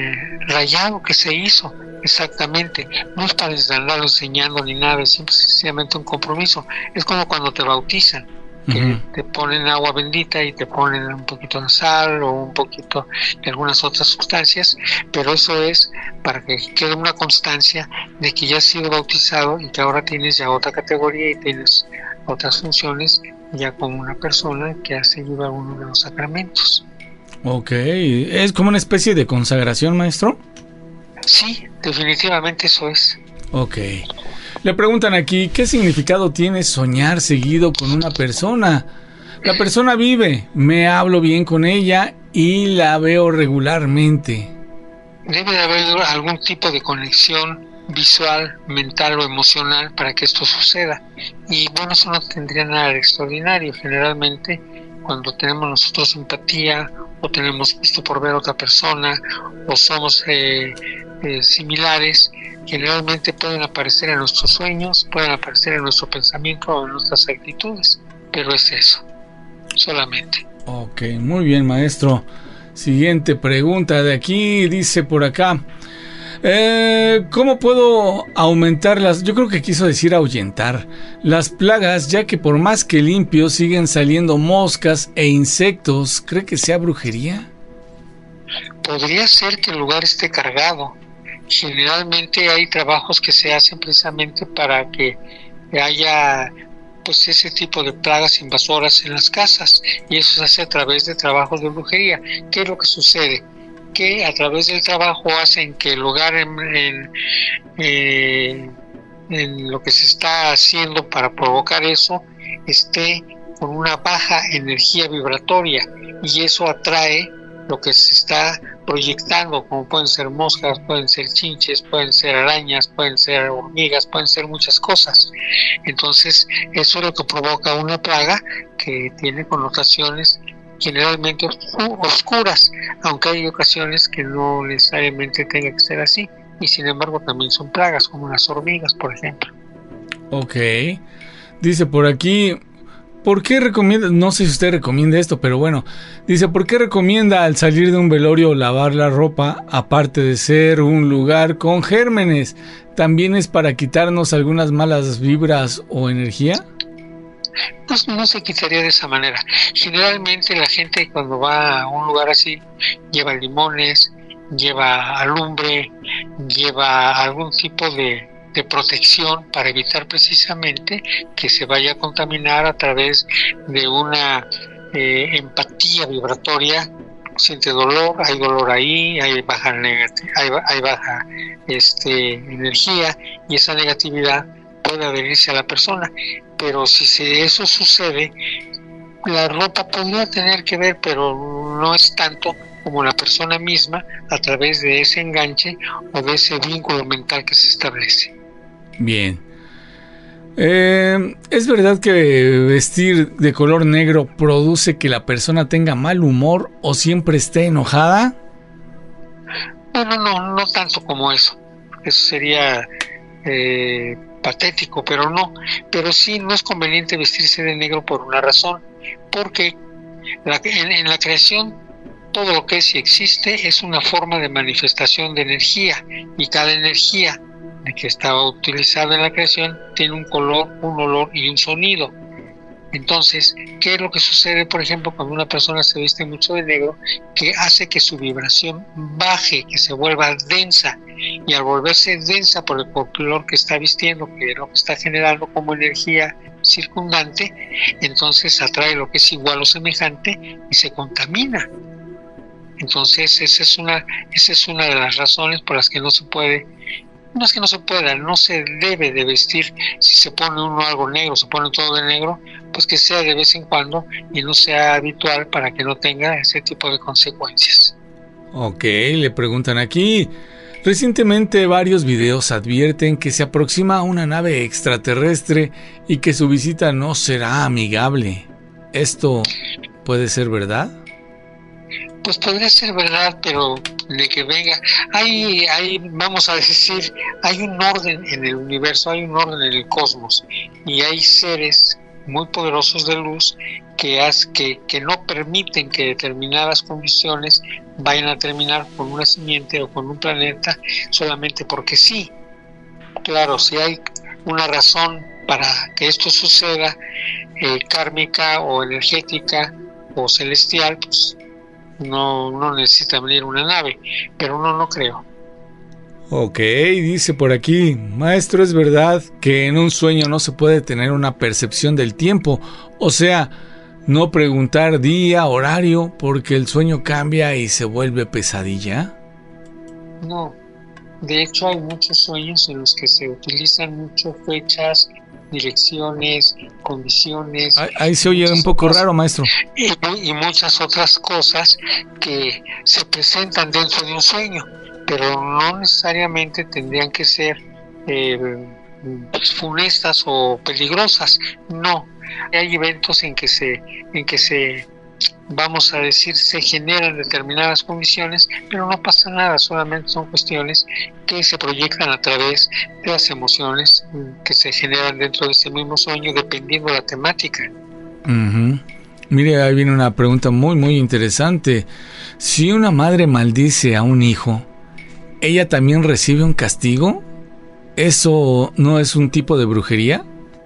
que se hizo, exactamente. No es para andarlo enseñando ni nada, es sencillamente un compromiso. Es como cuando te bautizan, que uh-huh. te ponen agua bendita y te ponen un poquito de sal o un poquito de algunas otras sustancias, pero eso es para que quede una constancia de que ya has sido bautizado y que ahora tienes ya otra categoría y tienes otras funciones ya como una persona que ha seguido alguno de los sacramentos. Ok, ¿es como una especie de consagración, maestro? Sí, definitivamente eso es. Ok. Le preguntan aquí, ¿qué significado tiene soñar seguido con una persona? La persona vive, me hablo bien con ella y la veo regularmente. Debe de haber algún tipo de conexión visual, mental o emocional para que esto suceda. Y bueno, eso no tendría nada de extraordinario. Generalmente cuando tenemos nosotros empatía o tenemos gusto por ver a otra persona o somos similares, generalmente pueden aparecer en nuestros sueños, pueden aparecer en nuestro pensamiento o en nuestras actitudes, pero es eso, solamente. Ok, muy bien, maestro. Siguiente pregunta de aquí, dice por acá, ¿cómo puedo aumentar yo creo que quiso decir ahuyentar las plagas, ya que por más que limpio siguen saliendo moscas e insectos? ¿Cree que sea brujería? Podría ser que el lugar esté cargado. Generalmente hay trabajos que se hacen precisamente para que haya pues ese tipo de plagas invasoras en las casas, y eso se hace a través de trabajos de brujería. ¿Qué es lo que sucede? Que a través del trabajo hacen que el lugar en lo que se está haciendo para provocar eso esté con una baja energía vibratoria, y eso atrae lo que se está proyectando, como pueden ser moscas, pueden ser chinches, pueden ser arañas, pueden ser hormigas, pueden ser muchas cosas. Entonces eso es lo que provoca una plaga que tiene connotaciones generalmente oscuras, aunque hay ocasiones que no necesariamente tenga que ser así, y sin embargo también son plagas, como las hormigas, por ejemplo. Ok, dice por aquí, ¿por qué recomienda, no sé si usted recomienda esto, pero bueno, dice, ¿por qué recomienda al salir de un velorio lavar la ropa, aparte de ser un lugar con gérmenes? ¿También es para quitarnos algunas malas vibras o energía? Pues no se quitaría de esa manera. Generalmente la gente cuando va a un lugar así lleva limones, lleva alumbre, lleva algún tipo de protección para evitar precisamente que se vaya a contaminar a través de una empatía vibratoria. Siente dolor, hay dolor ahí, hay baja energía, y esa negatividad puede adherirse a la persona. Pero si eso sucede, la ropa podría tener que ver, pero no es tanto como la persona misma a través de ese enganche o de ese vínculo mental que se establece. Bien. ¿Es verdad que vestir de color negro produce que la persona tenga mal humor o siempre esté enojada? No tanto como eso. Eso sería patético, pero no. Pero sí, no es conveniente vestirse de negro por una razón, porque en la creación todo lo que es y existe es una forma de manifestación de energía, y cada energía que estaba utilizada en la creación tiene un color, un olor y un sonido. Entonces, ¿qué es lo que sucede, por ejemplo, cuando una persona se viste mucho de negro? Que hace que su vibración baje, que se vuelva densa, y al volverse densa por el color que está vistiendo, que es lo que está generando como energía circundante, entonces atrae lo que es igual o semejante y se contamina. Entonces esa es una de las razones por las que no se puede, no es que no se pueda, no se debe de vestir. Si se pone uno algo negro, se pone todo de negro, pues que sea de vez en cuando y no sea habitual, para que no tenga ese tipo de consecuencias. Ok, le preguntan aquí. Recientemente varios videos advierten que se aproxima una nave extraterrestre y que su visita no será amigable. ¿Esto puede ser verdad? Pues podría ser verdad, pero de que venga, hay vamos a decir, hay un orden en el universo, hay un orden en el cosmos, y hay seres muy poderosos de luz que no permiten que determinadas condiciones vayan a terminar con una simiente o con un planeta solamente porque sí. Claro, si hay una razón para que esto suceda, kármica o energética o celestial, pues no necesita venir una nave, pero no creo. Ok, dice por aquí, maestro, ¿es verdad que en un sueño no se puede tener una percepción del tiempo? O sea, no preguntar día, horario, porque el sueño cambia y se vuelve pesadilla. No, de hecho hay muchos sueños en los que se utilizan mucho fechas, direcciones, condiciones. Ahí se oye un poco raro, maestro. Y muchas otras cosas que se presentan dentro de un sueño, pero no necesariamente tendrían que ser funestas o peligrosas. No, hay eventos en que se vamos a decir, se generan determinadas condiciones, pero no pasa nada, solamente son cuestiones que se proyectan a través de las emociones que se generan dentro de ese mismo sueño, dependiendo de la temática. Uh-huh. Mire, ahí viene una pregunta muy, muy interesante. Si una madre maldice a un hijo, ¿ella también recibe un castigo? ¿Eso no es un tipo de brujería?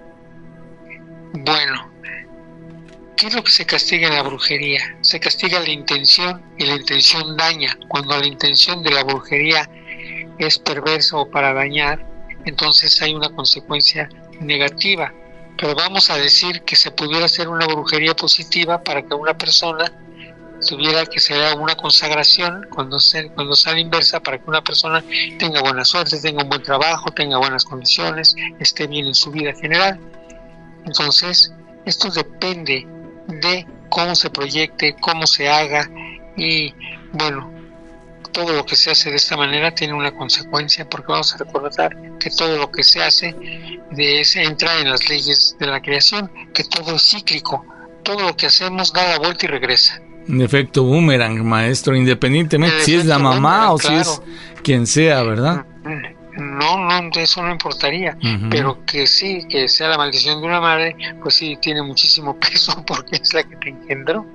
Bueno, ¿qué es lo que se castiga en la brujería? Se castiga la intención, y la intención daña. Cuando la intención de la brujería es perversa o para dañar, entonces hay una consecuencia negativa. Pero vamos a decir que se pudiera hacer una brujería positiva para que una persona tuviera que ser una consagración cuando sale inversa, para que una persona tenga buena suerte, tenga un buen trabajo, tenga buenas condiciones, esté bien en su vida general. Entonces, esto depende de cómo se proyecte, cómo se haga, y bueno, todo lo que se hace de esta manera tiene una consecuencia, porque vamos a recordar que todo lo que se hace entra en las leyes de la creación, que todo es cíclico, todo lo que hacemos da la vuelta y regresa. Un efecto boomerang, maestro, independientemente si es la mamá o claro, si es quien sea, ¿verdad? No, eso no importaría, pero que sí, que sea la maldición de una madre, pues sí, tiene muchísimo peso porque es la que te engendró.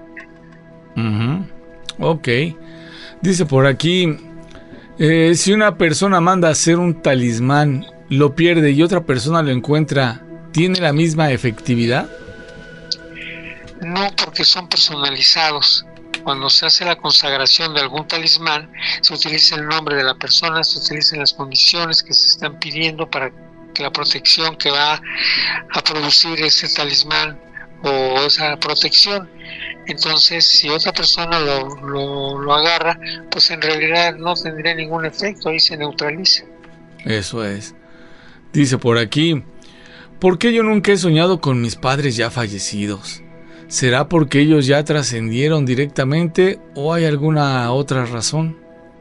Ok. Dice por aquí, si una persona manda a hacer un talismán, lo pierde y otra persona lo encuentra, ¿tiene la misma efectividad? No, porque son personalizados. Cuando se hace la consagración de algún talismán, se utiliza el nombre de la persona, se utilizan las condiciones que se están pidiendo para que la protección que va a producir ese talismán o esa protección. Entonces, si otra persona lo agarra, pues en realidad no tendría ningún efecto, ahí se neutraliza. Eso es. Dice por aquí, ¿por qué yo nunca he soñado con mis padres ya fallecidos? ¿Será porque ellos ya trascendieron directamente o hay alguna otra razón?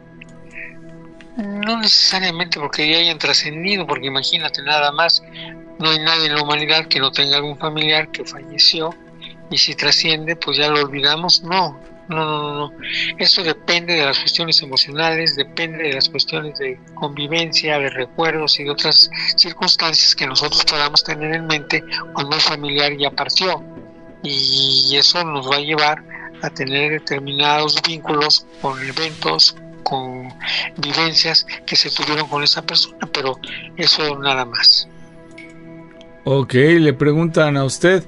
No necesariamente porque ya hayan trascendido, porque imagínate nada más, no hay nadie en la humanidad que no tenga algún familiar que falleció, y si trasciende, pues ya lo olvidamos. No. Eso depende de las cuestiones emocionales, depende de las cuestiones de convivencia, de recuerdos y de otras circunstancias que nosotros podamos tener en mente cuando el familiar ya partió. Y eso nos va a llevar a tener determinados vínculos con eventos, con vivencias que se tuvieron con esa persona, pero eso nada más. Ok, le preguntan a usted,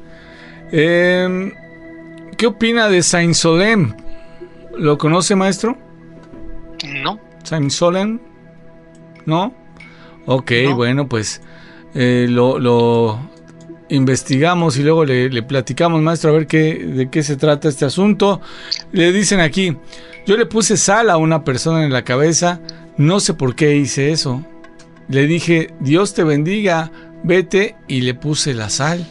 ¿qué opina de Saint Solem? ¿Lo conoce, maestro? No. ¿Saint Solem? ¿No? Ok, no. Bueno, pues lo investigamos y luego le platicamos, maestro, a ver de qué se trata este asunto. Le dicen aquí, yo le puse sal a una persona en la cabeza, no sé por qué hice eso. Le dije, Dios te bendiga, vete, y le puse la sal.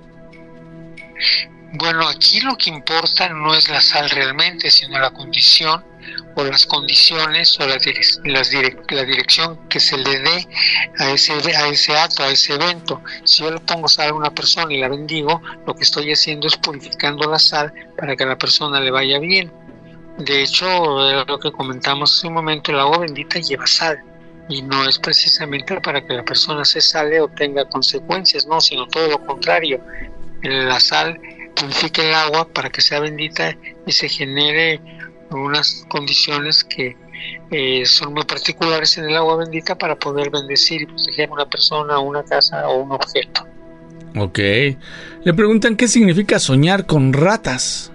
Bueno, aquí lo que importa no es la sal realmente, sino la condición o las condiciones o la dirección que se le dé a ese acto, a ese evento. Si yo le pongo sal a una persona y la bendigo, lo que estoy haciendo es purificando la sal para que a la persona le vaya bien. De hecho, lo que comentamos hace un momento, el agua bendita lleva sal, y no es precisamente para que la persona se salve o tenga consecuencias, no, sino todo lo contrario. La sal purifica el agua para que sea bendita y se genere unas condiciones que son muy particulares en el agua bendita para poder bendecir y proteger a una persona, una casa o un objeto. Ok. Le preguntan qué significa soñar con ratas.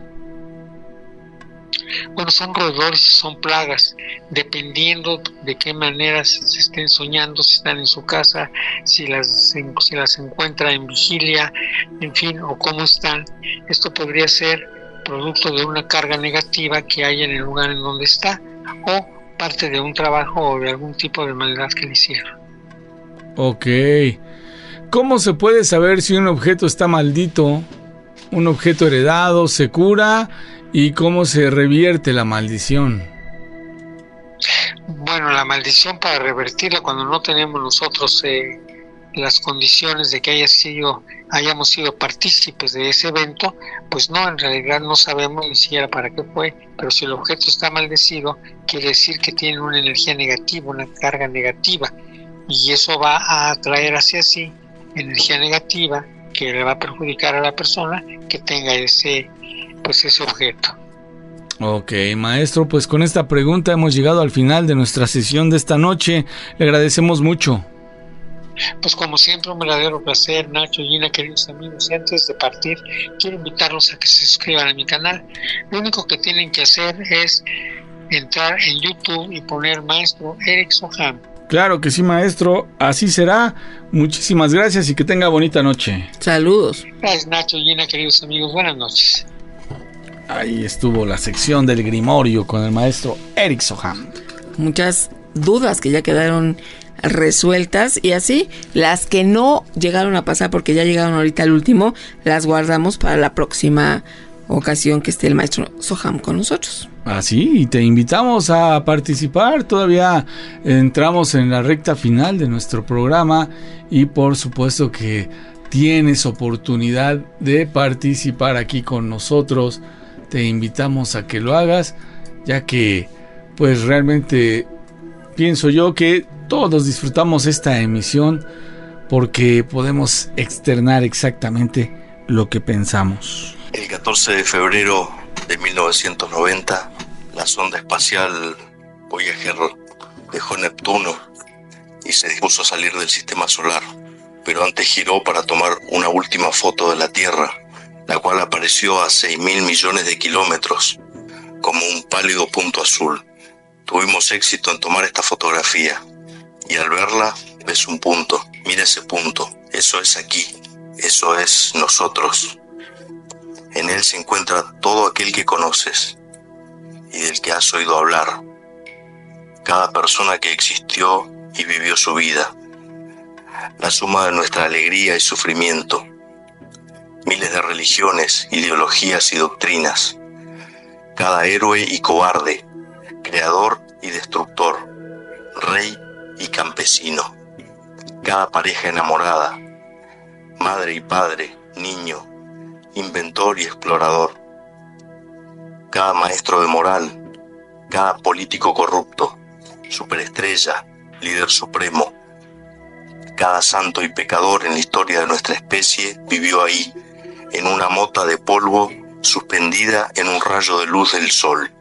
Bueno, son roedores, son plagas, dependiendo de qué manera se estén soñando, si están en su casa, si las encuentra en vigilia, en fin, o cómo están. Esto podría ser producto de una carga negativa que haya en el lugar en donde está, o parte de un trabajo o de algún tipo de maldad que le hicieron. Ok. ¿Cómo se puede saber si un objeto está maldito? ¿Un objeto heredado se cura? ¿Y cómo se revierte la maldición? Bueno, bueno, la maldición, para revertirla cuando no tenemos nosotros las condiciones de que hayamos sido partícipes de ese evento, pues no, en realidad no sabemos ni siquiera para qué fue, pero si el objeto está maldecido, quiere decir que tiene una energía negativa, una carga negativa, y eso va a atraer hacia sí energía negativa que le va a perjudicar a la persona que tenga ese objeto. Ok, maestro, pues con esta pregunta hemos llegado al final de nuestra sesión de esta noche. Le agradecemos mucho. Pues como siempre, un verdadero placer, Nacho, Gina, queridos amigos. Y antes de partir, quiero invitarlos a que se suscriban a mi canal. Lo único que tienen que hacer es entrar en YouTube y poner Maestro Eric Soham. Claro que sí, maestro, así será. Muchísimas gracias y que tenga bonita noche. Saludos. Gracias, Nacho, Gina, queridos amigos. Buenas noches. Ahí estuvo la sección del Grimorio con el maestro Eric Soham. Muchas dudas que ya quedaron resueltas, y así las que no llegaron a pasar porque ya llegaron ahorita al último, las guardamos para la próxima ocasión que esté el maestro Soham con nosotros. Así, y te invitamos a participar. Todavía entramos en la recta final de nuestro programa y por supuesto que tienes oportunidad de participar aquí con nosotros. Te invitamos a que lo hagas, ya que pues realmente pienso yo que todos disfrutamos esta emisión porque podemos externar exactamente lo que pensamos. El 14 de febrero de 1990, la sonda espacial Voyager dejó Neptuno y se dispuso a salir del sistema solar, pero antes giró para tomar una última foto de la Tierra, la cual apareció a 6.000 millones de kilómetros, como un pálido punto azul. Tuvimos éxito en tomar esta fotografía, y al verla, ves un punto. Mira ese punto, eso es aquí, eso es nosotros. En él se encuentra todo aquel que conoces, y del que has oído hablar. Cada persona que existió y vivió su vida. La suma de nuestra alegría y sufrimiento. Miles de religiones, ideologías y doctrinas. Cada héroe y cobarde, creador y destructor, rey y campesino. Cada pareja enamorada, madre y padre, niño, inventor y explorador. Cada maestro de moral, cada político corrupto, superestrella, líder supremo. Cada santo y pecador en la historia de nuestra especie vivió ahí, en una mota de polvo suspendida en un rayo de luz del sol.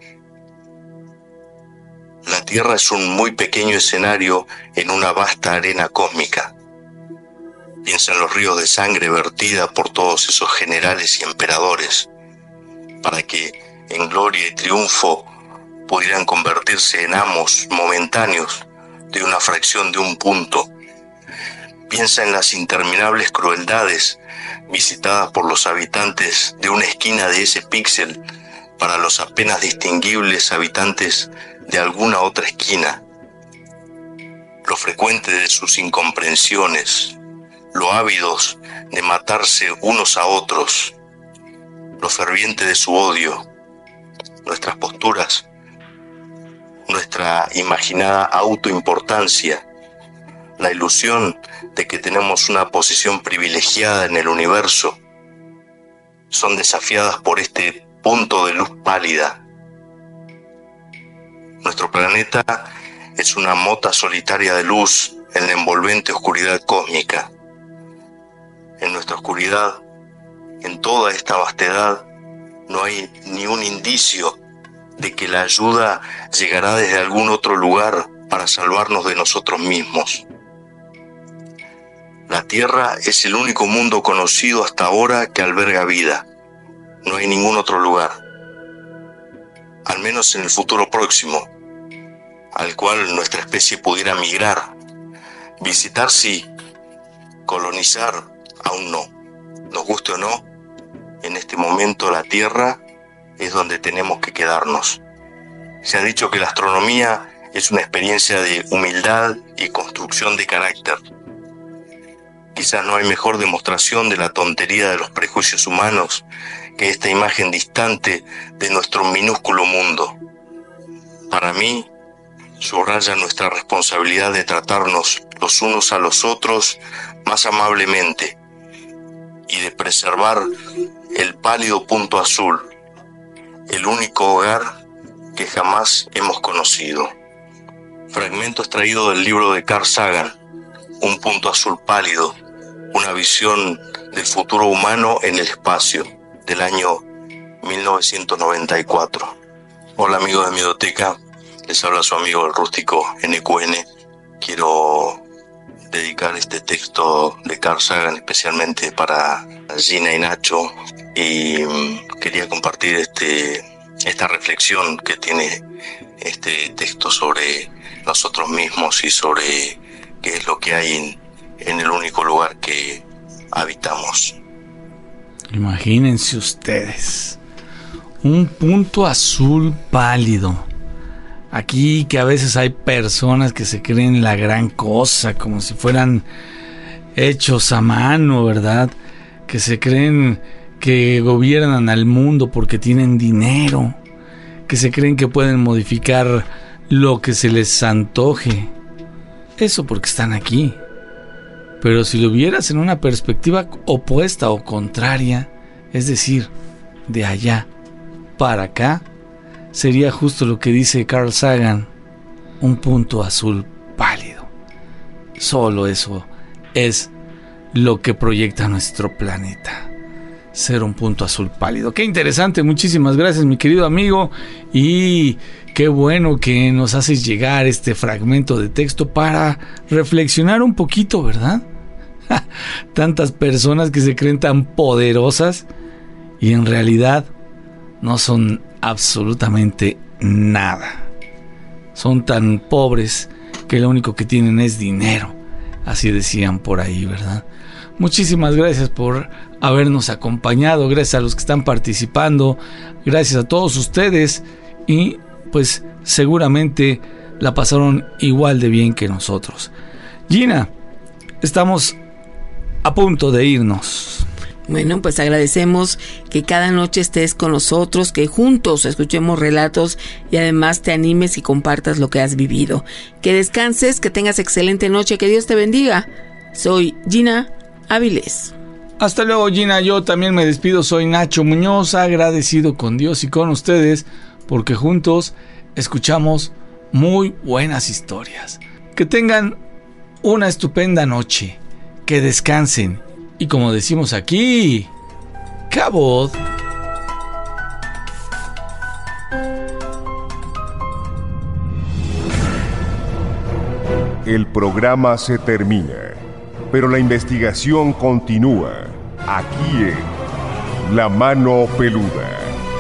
La Tierra es un muy pequeño escenario en una vasta arena cósmica. Piensa en los ríos de sangre vertida por todos esos generales y emperadores, para que en gloria y triunfo pudieran convertirse en amos momentáneos de una fracción de un punto. Piensa en las interminables crueldades visitadas por los habitantes de una esquina de ese píxel para los apenas distinguibles habitantes de alguna otra esquina. Lo frecuente de sus incomprensiones, lo ávidos de matarse unos a otros, lo ferviente de su odio, nuestras posturas, nuestra imaginada autoimportancia, la ilusión de que tenemos una posición privilegiada en el universo, son desafiadas por este punto de luz pálida. Nuestro planeta es una mota solitaria de luz en la envolvente oscuridad cósmica. En nuestra oscuridad, en toda esta vastedad, no hay ni un indicio de que la ayuda llegará desde algún otro lugar para salvarnos de nosotros mismos. La Tierra es el único mundo conocido hasta ahora que alberga vida. No hay ningún otro lugar, al menos en el futuro próximo, al cual nuestra especie pudiera migrar. Visitar sí, colonizar aún no. Nos guste o no, en este momento la Tierra es donde tenemos que quedarnos. Se ha dicho que la astronomía es una experiencia de humildad y construcción de carácter. Quizás no hay mejor demostración de la tontería de los prejuicios humanos que esta imagen distante de nuestro minúsculo mundo. Para mí, subraya nuestra responsabilidad de tratarnos los unos a los otros más amablemente y de preservar el pálido punto azul, el único hogar que jamás hemos conocido. Fragmento extraído del libro de Carl Sagan, Un punto azul pálido, una visión del futuro humano en el espacio, del año 1994. Hola amigos de Miedoteca, les habla su amigo el rústico NQN. Quiero dedicar este texto de Carl Sagan especialmente para Gina y Nacho, y quería compartir esta reflexión que tiene este texto sobre nosotros mismos y sobre qué es lo que hay en el único lugar que habitamos. Imagínense ustedes, un punto azul pálido. Aquí que a veces hay personas que se creen la gran cosa, como si fueran hechos a mano, ¿verdad? Que se creen que gobiernan al mundo porque tienen dinero, que se creen que pueden modificar lo que se les antoje. Eso porque están aquí. Pero si lo vieras en una perspectiva opuesta o contraria, es decir, de allá para acá, sería justo lo que dice Carl Sagan, un punto azul pálido. Solo eso es lo que proyecta nuestro planeta, ser un punto azul pálido. Qué interesante, muchísimas gracias mi querido amigo, y qué bueno que nos haces llegar este fragmento de texto para reflexionar un poquito, ¿verdad? Tantas personas que se creen tan poderosas y en realidad no son absolutamente nada. Son tan pobres que lo único que tienen es dinero. Así decían por ahí, ¿verdad? Muchísimas gracias por habernos acompañado. Gracias a los que están participando. Gracias a todos ustedes. Y pues seguramente la pasaron igual de bien que nosotros. Gina, estamos a punto de irnos. Bueno, pues agradecemos que cada noche estés con nosotros, que juntos escuchemos relatos y además te animes y compartas lo que has vivido. Que descanses, que tengas excelente noche, que Dios te bendiga. Soy Gina Avilés. Hasta luego, Gina. Yo también me despido. Soy Nacho Muñoz, agradecido con Dios y con ustedes porque juntos escuchamos muy buenas historias. Que tengan una estupenda noche, que descansen. Y como decimos aquí, ¡cabot! El programa se termina, pero la investigación continúa aquí en La Mano Peluda.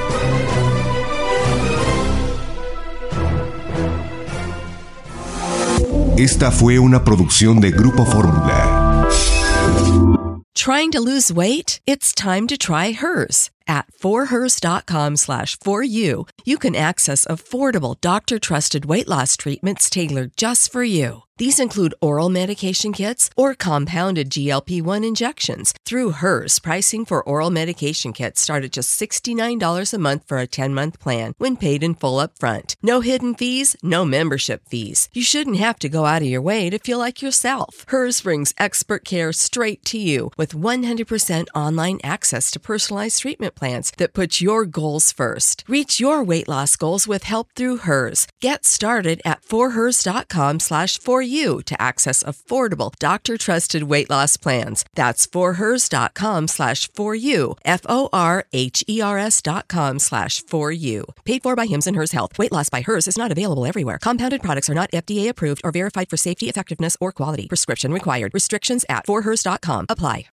Esta fue una producción de Grupo Fórmula. Trying to lose weight? It's time to try Hers. At forhers.com/4u, you can access affordable, doctor-trusted weight loss treatments tailored just for you. These include oral medication kits or compounded GLP-1 injections. Through Hers, pricing for oral medication kits start at just $69 a month for a 10-month plan when paid in full upfront. No hidden fees, no membership fees. You shouldn't have to go out of your way to feel like yourself. Hers brings expert care straight to you with 100% online access to personalized treatment plans that put your goals first. Reach your weight loss goals with help through Hers. Get started at forhers.com/4u to access affordable, doctor-trusted weight loss plans. That's forhers.com/4u, forhers.com/4u. Paid for by Hims and Hers Health. Weight loss by Hers is not available everywhere. Compounded products are not FDA approved or verified for safety, effectiveness, or quality. Prescription required. Restrictions at forhers.com apply.